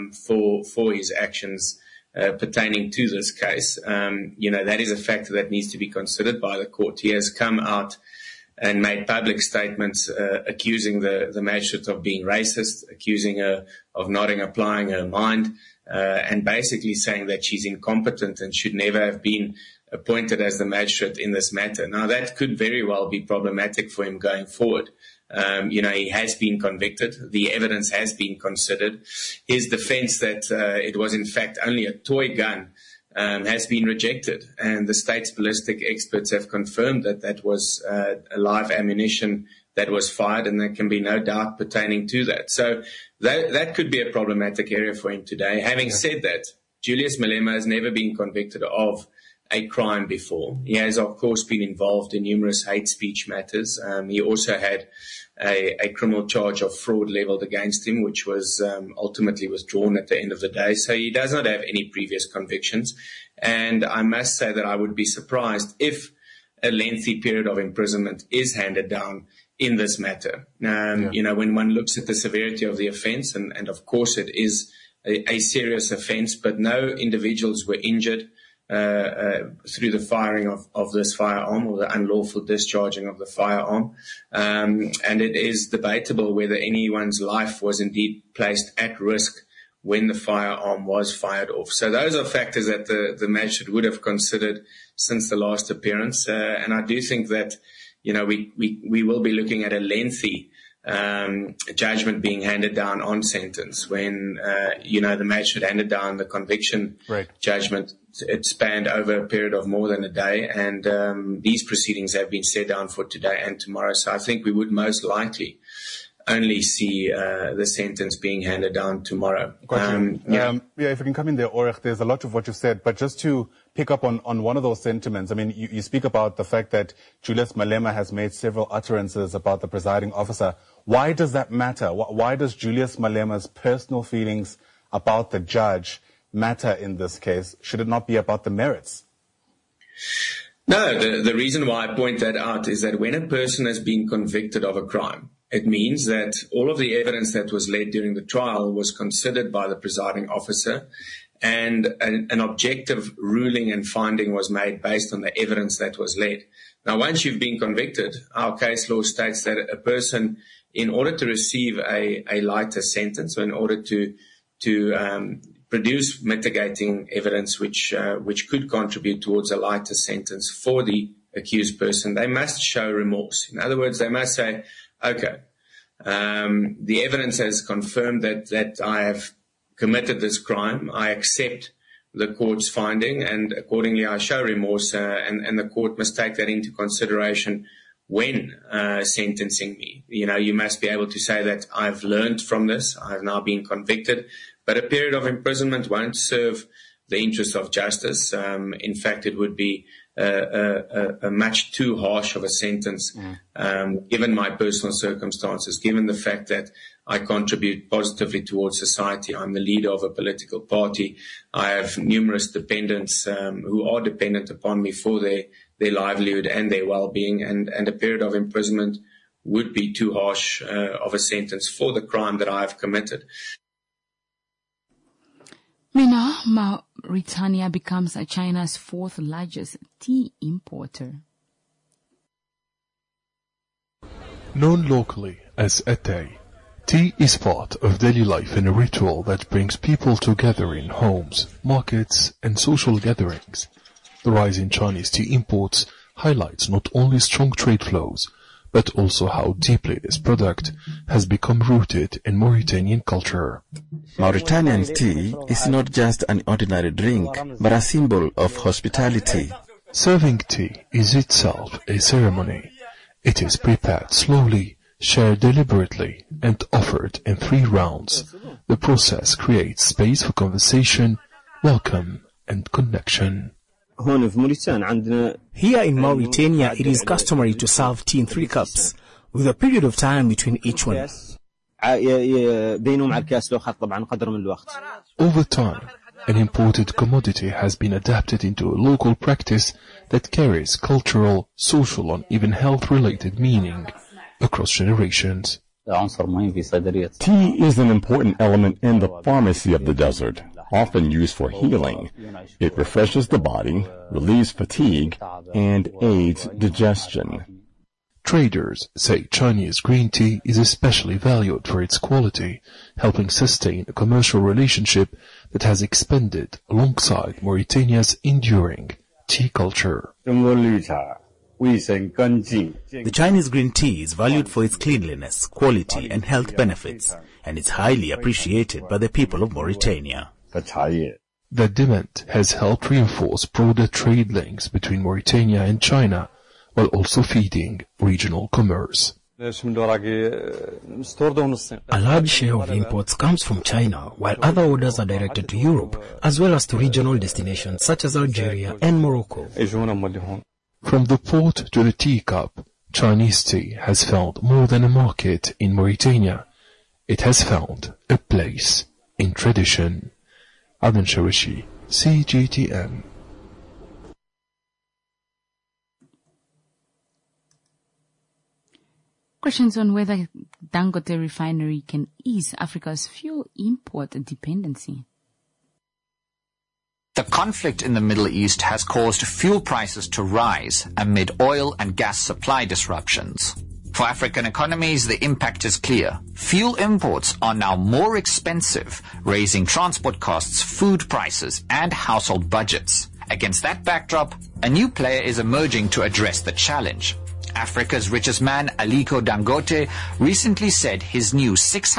for his actions pertaining to this case. That is a factor that needs to be considered by the court. He has come out and made public statements accusing the magistrate of being racist, accusing her of not applying her mind, and basically saying that she's incompetent and should never have been appointed as the magistrate in this matter. Now, that could very well be problematic for him going forward. He has been convicted. The evidence has been considered. His defense that it was in fact only a toy gun has been rejected, and the state's ballistic experts have confirmed that was live ammunition that was fired, and there can be no doubt pertaining to that. So that could be a problematic area for him today. Having said that, Julius Malema has never been convicted of a crime before. He has, of course, been involved in numerous hate speech matters. He also had a criminal charge of fraud leveled against him, which was ultimately withdrawn at the end of the day. So he does not have any previous convictions. And I must say that I would be surprised if a lengthy period of imprisonment is handed down in this matter. When one looks at the severity of the offence, and of course it is a serious offence, but no individuals were injured through the firing of this firearm or the unlawful discharging of the firearm. And it is debatable whether anyone's life was indeed placed at risk when the firearm was fired off. So those are factors that the magistrate would have considered since the last appearance. And I do think that, we will be looking at a lengthy judgment being handed down on sentence when, the magistrate handed down the conviction judgment. It spanned over a period of more than a day, and these proceedings have been set down for today and tomorrow. So I think we would most likely only see the sentence being handed down tomorrow. If we can come in there, Orech, there's a lot of what you said, but just to pick up on one of those sentiments, I mean, you speak about the fact that Julius Malema has made several utterances about the presiding officer. Why does that matter? Why does Julius Malema's personal feelings about the judge matter in this case? Should it not be about the merits? No, the reason why I point that out is that when a person has been convicted of a crime, it means that all of the evidence that was led during the trial was considered by the presiding officer, and an objective ruling and finding was made based on the evidence that was led. Now, once you've been convicted, our case law states that a person, in order to receive a lighter sentence, or in order to produce mitigating evidence which could contribute towards a lighter sentence for the accused person, they must show remorse. In other words, they must say, okay, the evidence has confirmed that I have committed this crime. I accept the court's finding, and accordingly I show remorse, and the court must take that into consideration when sentencing me. You must be able to say that I've learned from this, I've now been convicted, but a period of imprisonment won't serve the interest of justice. In fact, it would be a much too harsh of a sentence, given my personal circumstances, given the fact that I contribute positively towards society. I'm the leader of a political party. I have numerous dependents who are dependent upon me for their livelihood and their well-being, and a period of imprisonment would be too harsh of a sentence for the crime that I have committed. Meanwhile, Mauritania becomes China's fourth largest tea importer. Known locally as Ete, tea is part of daily life and a ritual that brings people together in homes, markets, and social gatherings. The rise in Chinese tea imports highlights not only strong trade flows, but also how deeply this product has become rooted in Mauritanian culture. Mauritanian tea is not just an ordinary drink, but a symbol of hospitality. Serving tea is itself a ceremony. It is prepared slowly, shared deliberately, and offered in 3 rounds. The process creates space for conversation, welcome, and connection. Here in Mauritania, it is customary to serve tea in 3 cups, with a period of time between each one. Over time, an imported commodity has been adapted into a local practice that carries cultural, social, and even health-related meaning across generations. Tea is an important element in the pharmacy of the desert, often used for healing. It refreshes the body, relieves fatigue, and aids digestion. Traders say Chinese green tea is especially valued for its quality, helping sustain a commercial relationship that has expanded alongside Mauritania's enduring tea culture. The Chinese green tea is valued for its cleanliness, quality, and health benefits, and is highly appreciated by the people of Mauritania. The demand has helped reinforce broader trade links between Mauritania and China, while also feeding regional commerce. A large share of imports comes from China, while other orders are directed to Europe, as well as to regional destinations such as Algeria and Morocco. From the port to the teacup, Chinese tea has found more than a market in Mauritania. It has found a place in tradition. Adan Sharishi, CGTN. Questions on whether Dangote refinery can ease Africa's fuel import dependency. The conflict in the Middle East has caused fuel prices to rise amid oil and gas supply disruptions. For African economies, the impact is clear. Fuel imports are now more expensive, raising transport costs, food prices, and household budgets. Against that backdrop, a new player is emerging to address the challenge. Africa's richest man, Aliko Dangote, recently said his new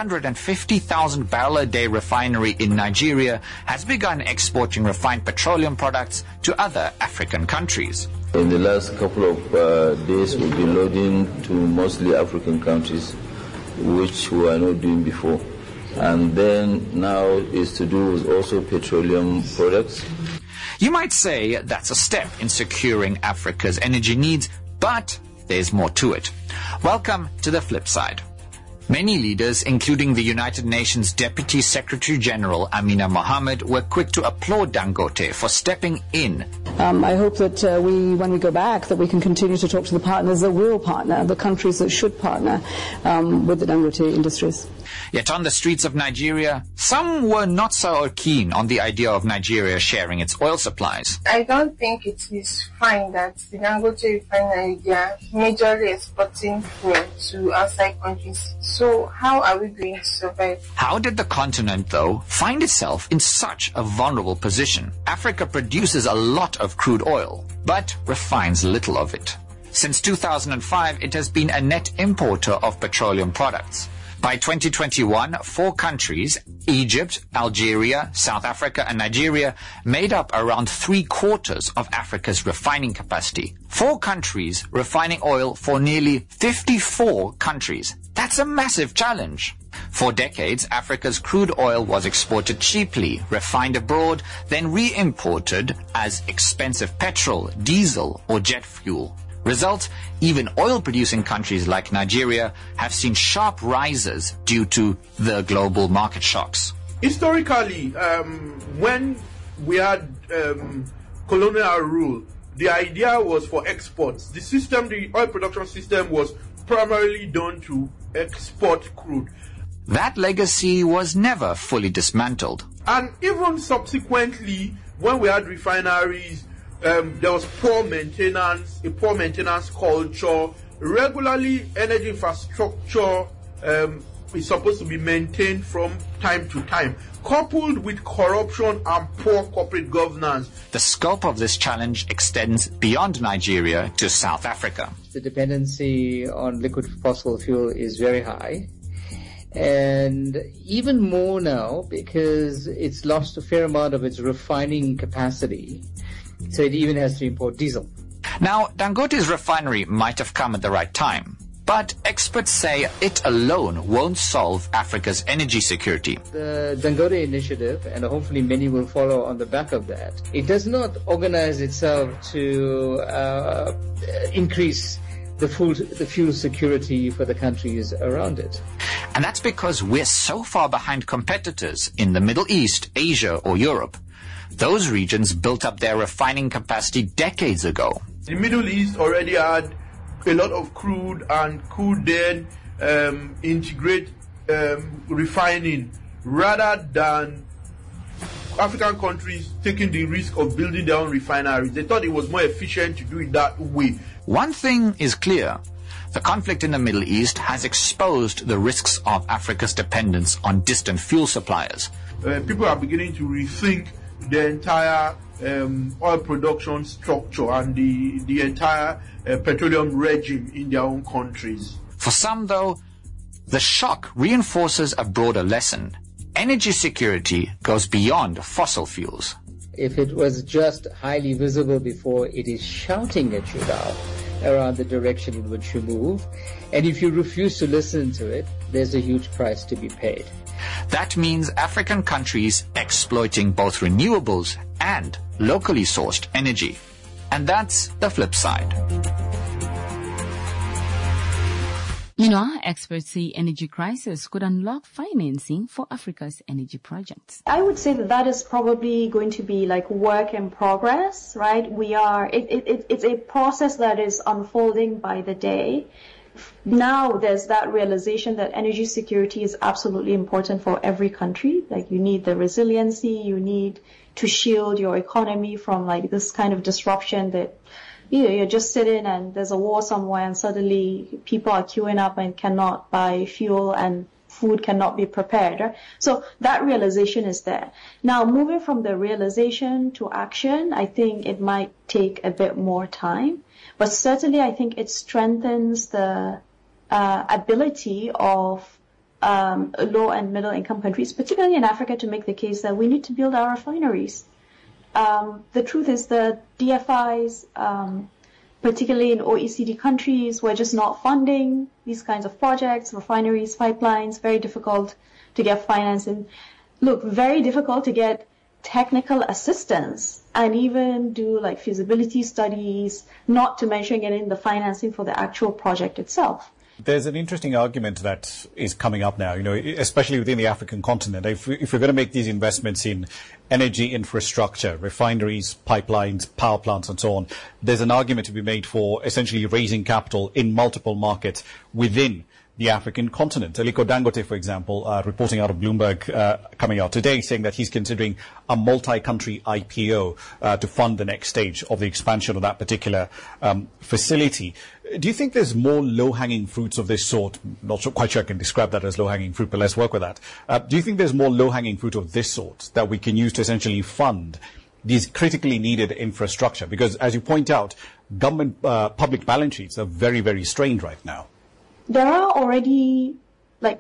650,000 barrel a day refinery in Nigeria has begun exporting refined petroleum products to other African countries. In the last couple of days, we've been loading to mostly African countries, which we were not doing before. And then now is to do with also petroleum products. You might say that's a step in securing Africa's energy needs, but there's more to it. Welcome to the flip side. Many leaders, including the United Nations Deputy Secretary General Amina Mohammed, were quick to applaud Dangote for stepping in. I hope that when we go back, that we can continue to talk to the partners that will partner, the countries that should partner with the Dangote industries. Yet on the streets of Nigeria, some were not so keen on the idea of Nigeria sharing its oil supplies. I don't think it is fine that the Dangote refinery, they are majorly exporting fuel to outside countries. So how are we going to survive? How did the continent, though, find itself in such a vulnerable position? Africa produces a lot of crude oil, but refines little of it. Since 2005, it has been a net importer of petroleum products. By 2021, 4 countries, Egypt, Algeria, South Africa, and Nigeria, made up around 3/4 of Africa's refining capacity. 4 countries refining oil for nearly 54 countries. That's a massive challenge. For decades, Africa's crude oil was exported cheaply, refined abroad, then re-imported as expensive petrol, diesel, or jet fuel. Result, even oil-producing countries like Nigeria have seen sharp rises due to the global market shocks. Historically, when we had colonial rule, the idea was for exports. The oil production system was primarily done to export crude. That legacy was never fully dismantled. And even subsequently, when we had refineries, there was poor maintenance culture. Regularly, energy infrastructure is supposed to be maintained from time to time, coupled with corruption and poor corporate governance. The scope of this challenge extends beyond Nigeria to South Africa. The dependency on liquid fossil fuel is very high, and even more now because it's lost a fair amount of its refining capacity, so it even has to import diesel. Now, Dangote's refinery might have come at the right time, but experts say it alone won't solve Africa's energy security. The Dangote initiative, and hopefully many will follow on the back of that, it does not organize itself to increase the fuel security for the countries around it. And that's because we're so far behind competitors in the Middle East, Asia, or Europe. Those regions built up their refining capacity decades ago. The Middle East already had a lot of crude and could then integrate refining rather than African countries taking the risk of building their own refineries. They thought it was more efficient to do it that way. One thing is clear. The conflict in the Middle East has exposed the risks of Africa's dependence on distant fuel suppliers. People are beginning to rethink the entire oil production structure and the entire petroleum regime in their own countries. For some, though, the shock reinforces a broader lesson. Energy security goes beyond fossil fuels. If it was just highly visible before, it is shouting at you now around the direction in which you move. And if you refuse to listen to it, there's a huge price to be paid. That means African countries exploiting both renewables and locally sourced energy. And that's the flip side. Meanwhile, experts say energy crisis could unlock financing for Africa's energy projects. I would say that is probably going to be like work in progress, right? It's a process that is unfolding by the day. Now there's that realization that energy security is absolutely important for every country. Like you need the resiliency, you need to shield your economy from like this kind of disruption that you're just sitting and there's a war somewhere and suddenly people are queuing up and cannot buy fuel and food cannot be prepared. Right? So that realization is there. Now, moving from the realization to action, I think it might take a bit more time. But certainly, I think it strengthens the ability of low and middle income countries, particularly in Africa, to make the case that we need to build our refineries. The truth is that DFIs, particularly in OECD countries, were just not funding these kinds of projects, refineries, pipelines, very difficult to get financing. Look, very difficult to get technical assistance and even do like feasibility studies, not to mention getting the financing for the actual project itself. There's an interesting argument that is coming up now, especially within the African continent. If we're going to make these investments in energy infrastructure, refineries, pipelines, power plants, and so on, there's an argument to be made for essentially raising capital in multiple markets within the African continent. Aliko Dangote, for example, reporting out of Bloomberg, coming out today, saying that he's considering a multi-country IPO to fund the next stage of the expansion of that particular facility. Do you think there's more low-hanging fruits of this sort? Not quite sure I can describe that as low-hanging fruit, but let's work with that. Do you think there's more low-hanging fruit of this sort that we can use to essentially fund these critically needed infrastructure? Because, as you point out, government public balance sheets are very, very strained right now. There are already there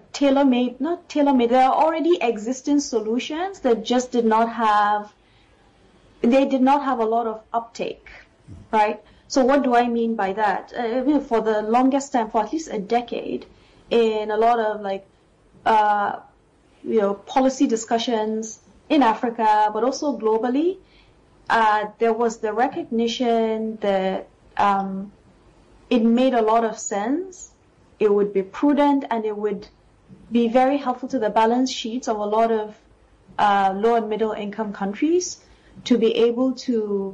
are already existing solutions that just did not have a lot of uptake, right? So what do I mean by that? For the longest time, for at least a decade, in a lot of policy discussions in Africa, but also globally, there was the recognition that it made a lot of sense. It would be prudent and it would be very helpful to the balance sheets of a lot of low and middle income countries to be able to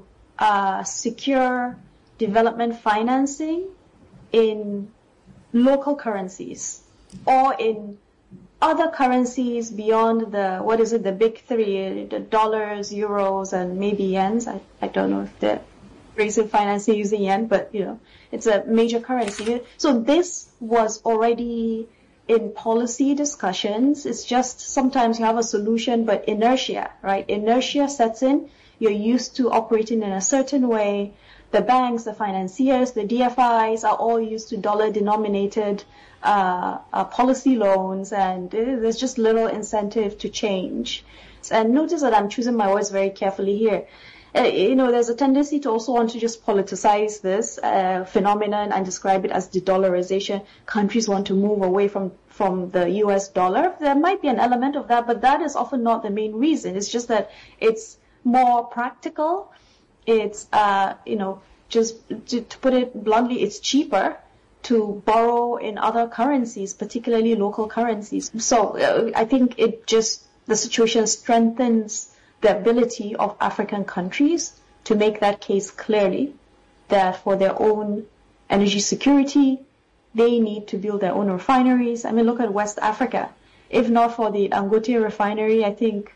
secure development financing in local currencies or in other currencies beyond the big three, the dollars, euros, and maybe yens. I don't know if they're raising financing using yen, but it's a major currency. So this was already in policy discussions. It's just sometimes you have a solution, but inertia, right? Inertia sets in. You're used to operating in a certain way. The banks, the financiers, the DFIs are all used to dollar-denominated policy loans, and there's just little incentive to change. And notice that I'm choosing my words very carefully here. There's a tendency to also want to just politicize this phenomenon and describe it as de-dollarization. Countries want to move away from the US dollar. There might be an element of that, but that is often not the main reason. It's just that it's more practical. It's, just to put it bluntly, it's cheaper to borrow in other currencies, particularly local currencies. So I think the situation strengthens the ability of African countries to make that case clearly, that for their own energy security, they need to build their own refineries. I mean, look at West Africa. If not for the Dangote refinery, I think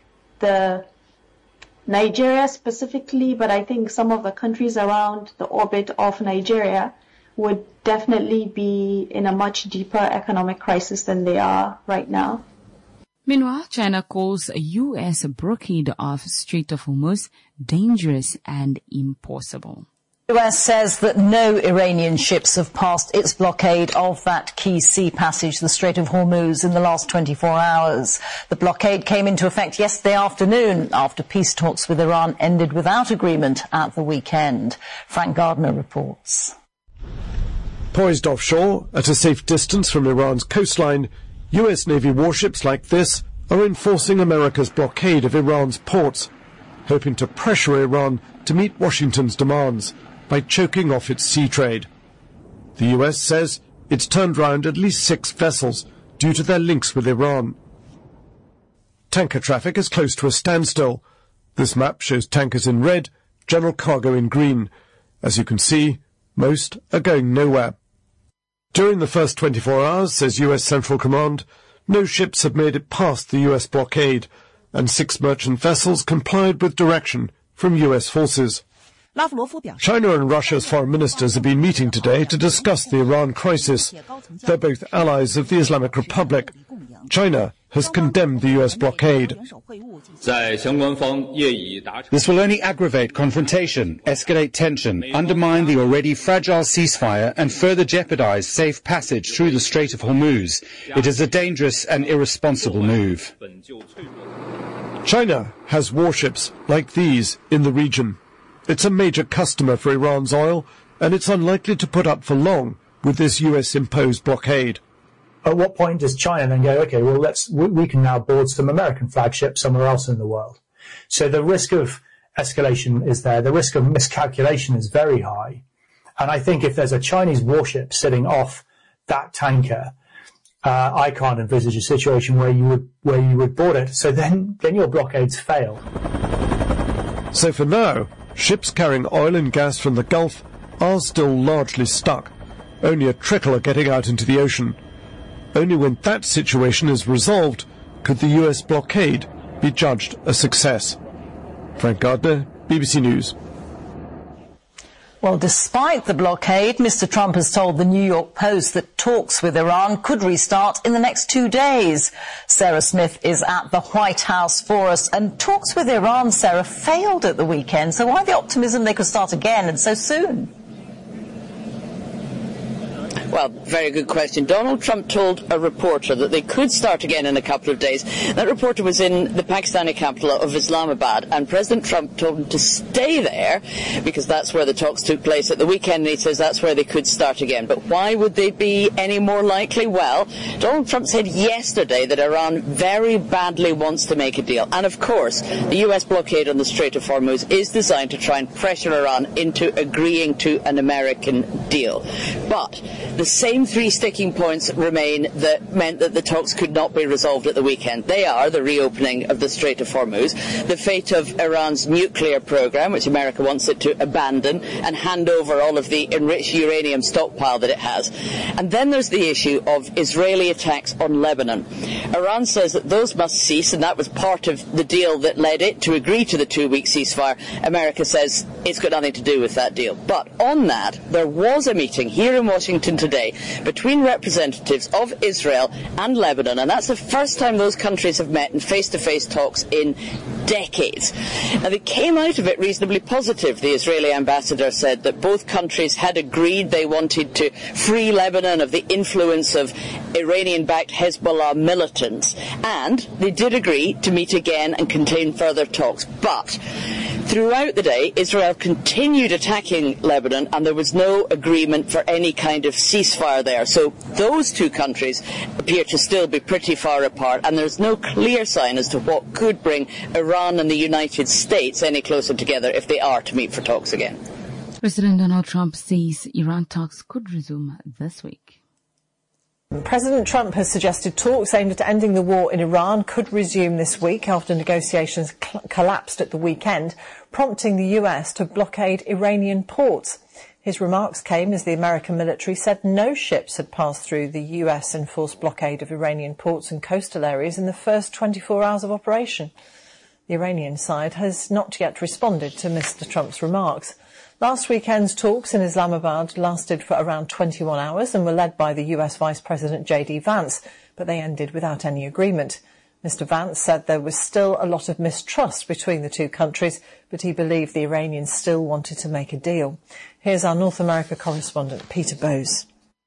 Nigeria specifically, but I think some of the countries around the orbit of Nigeria would definitely be in a much deeper economic crisis than they are right now. Meanwhile, China calls a U.S. blockade of Strait of Hormuz dangerous and impossible. The U.S. says that no Iranian ships have passed its blockade of that key sea passage, the Strait of Hormuz, in the last 24 hours. The blockade came into effect yesterday afternoon after peace talks with Iran ended without agreement at the weekend. Frank Gardner reports. Poised offshore, at a safe distance from Iran's coastline, U.S. Navy warships like this are enforcing America's blockade of Iran's ports, hoping to pressure Iran to meet Washington's demands by choking off its sea trade. The U.S. says it's turned round at least 6 vessels due to their links with Iran. Tanker traffic is close to a standstill. This map shows tankers in red, general cargo in green. As you can see, most are going nowhere. During the first 24 hours, says U.S. Central Command, no ships have made it past the U.S. blockade, and 6 merchant vessels complied with direction from U.S. forces. China and Russia's foreign ministers have been meeting today to discuss the Iran crisis. They're both allies of the Islamic Republic. China has condemned the U.S. blockade. This will only aggravate confrontation, escalate tension, undermine the already fragile ceasefire, and further jeopardize safe passage through the Strait of Hormuz. It is a dangerous and irresponsible move. China has warships like these in the region. It's a major customer for Iran's oil, and it's unlikely to put up for long with this US-imposed blockade. At what point does China then go, okay, well, we can now board some American flagships somewhere else in the world? So the risk of escalation is there. The risk of miscalculation is very high. And I think if there's a Chinese warship sitting off that tanker, I can't envisage a situation where you would board it. So then your blockades fail. So for now, ships carrying oil and gas from the Gulf are still largely stuck. Only a trickle are getting out into the ocean. Only when that situation is resolved could the US blockade be judged a success. Frank Gardner, BBC News. Well, despite the blockade, Mr. Trump has told the New York Post that talks with Iran could restart in the next 2 days. Sarah Smith is at the White House for us, and talks with Iran, Sarah, failed at the weekend. So why the optimism they could start again and so soon? Well, very good question. Donald Trump told a reporter that they could start again in a couple of days. That reporter was in the Pakistani capital of Islamabad, and President Trump told him to stay there because that's where the talks took place at the weekend, and he says that's where they could start again. But why would they be any more likely? Well, Donald Trump said yesterday that Iran very badly wants to make a deal. And of course, the US blockade on the Strait of Hormuz is designed to try and pressure Iran into agreeing to an American deal. But the same three sticking points remain that meant that the talks could not be resolved at the weekend. They are the reopening of the Strait of Hormuz, the fate of Iran's nuclear program, which America wants it to abandon and hand over all of the enriched uranium stockpile that it has. And then there's the issue of Israeli attacks on Lebanon. Iran says that those must cease, and that was part of the deal that led it to agree to the 2-week ceasefire. America says it's got nothing to do with that deal. But on that, there was a meeting here in Washington today between representatives of Israel and Lebanon, and that's the first time those countries have met in face-to-face talks in decades. Now, they came out of it reasonably positive. The Israeli ambassador said that both countries had agreed they wanted to free Lebanon of the influence of Iranian-backed Hezbollah militants, and they did agree to meet again and continue further talks. But throughout the day, Israel continued attacking Lebanon, and there was no agreement for any kind of ceasefire there. So those two countries appear to still be pretty far apart, and there's no clear sign as to what could bring Iran and the United States any closer together if they are to meet for talks again. President Donald Trump says Iran talks could resume this week. President Trump has suggested talks aimed at ending the war in Iran could resume this week after negotiations collapsed at the weekend, prompting the US to blockade Iranian ports. His remarks came as the American military said no ships had passed through the US-enforced blockade of Iranian ports and coastal areas in the first 24 hours of operation. The Iranian side has not yet responded to Mr. Trump's remarks. Last weekend's talks in Islamabad lasted for around 21 hours and were led by the US Vice President J.D. Vance, but they ended without any agreement. Mr. Vance said there was still a lot of mistrust between the two countries, but he believed the Iranians still wanted to make a deal. Here's our North America correspondent, Peter Bowes.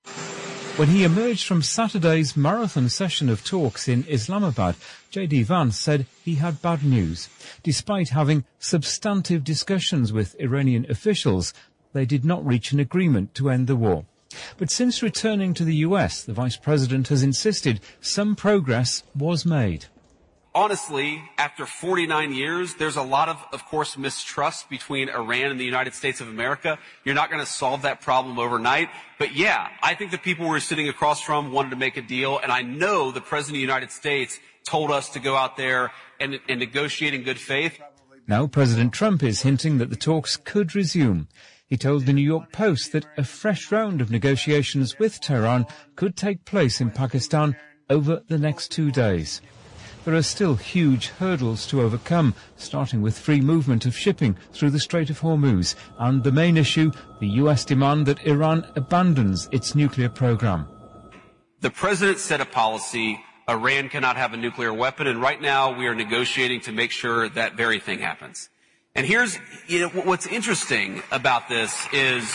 When he emerged from Saturday's marathon session of talks in Islamabad, J.D. Vance said he had bad news. Despite having substantive discussions with Iranian officials, they did not reach an agreement to end the war. But since returning to the US, the Vice President has insisted some progress was made. Honestly, after 49 years, there's a lot of course, mistrust between Iran and the United States of America. You're not going to solve that problem overnight. But yeah, I think the people we're sitting across from wanted to make a deal, and I know the President of the United States told us to go out there and negotiate in good faith. Now President Trump is hinting that the talks could resume. He told the New York Post that a fresh round of negotiations with Tehran could take place in Pakistan over the next 2 days. There are still huge hurdles to overcome, starting with free movement of shipping through the Strait of Hormuz, and the main issue, the US demand that Iran abandons its nuclear program. The President set a policy. Iran cannot have a nuclear weapon, and right now we are negotiating to make sure that very thing happens. And here's, what's interesting about this is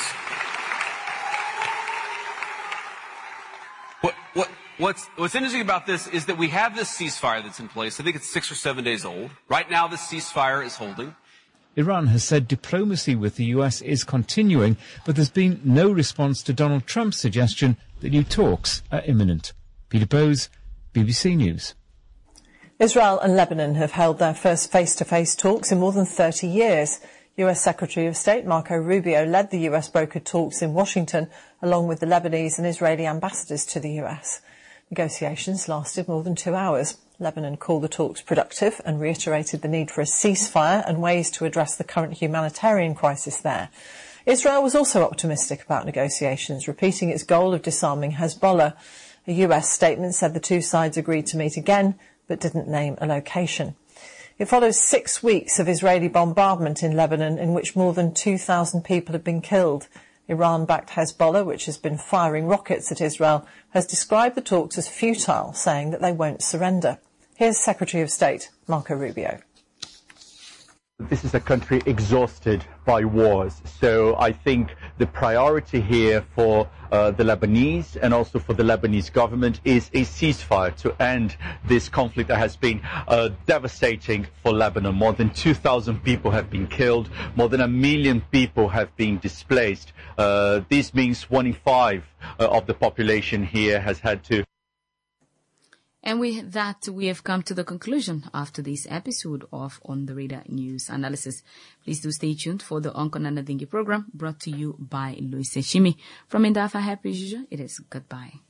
What's interesting about this is that we have this ceasefire that's in place. I think it's 6 or 7 days old. Right now, this ceasefire is holding. Iran has said diplomacy with the US is continuing, but there's been no response to Donald Trump's suggestion that new talks are imminent. Peter Bowes, BBC News. Israel and Lebanon have held their first face-to-face talks in more than 30 years. US Secretary of State Marco Rubio led the US brokered talks in Washington, along with the Lebanese and Israeli ambassadors to the US. Negotiations lasted more than 2 hours. Lebanon called the talks productive and reiterated the need for a ceasefire and ways to address the current humanitarian crisis there. Israel was also optimistic about negotiations, repeating its goal of disarming Hezbollah. A US statement said the two sides agreed to meet again, but didn't name a location. It follows 6 weeks of Israeli bombardment in Lebanon, in which more than 2,000 people have been killed. Iran-backed Hezbollah, which has been firing rockets at Israel, has described the talks as futile, saying that they won't surrender. Here's Secretary of State Marco Rubio. This is a country exhausted by wars, so I think the priority here for the Lebanese and also for the Lebanese government is a ceasefire to end this conflict that has been devastating for Lebanon. More than 2,000 people have been killed, more than 1 million people have been displaced. This means 1 in 5 of the population here has had to. And with that, we have come to the conclusion of today's episode of On the Radar News Analysis. Please do stay tuned for the Onkonana Dingi program brought to you by Louis Seshimi. From Indafa Happy Juju, it is goodbye.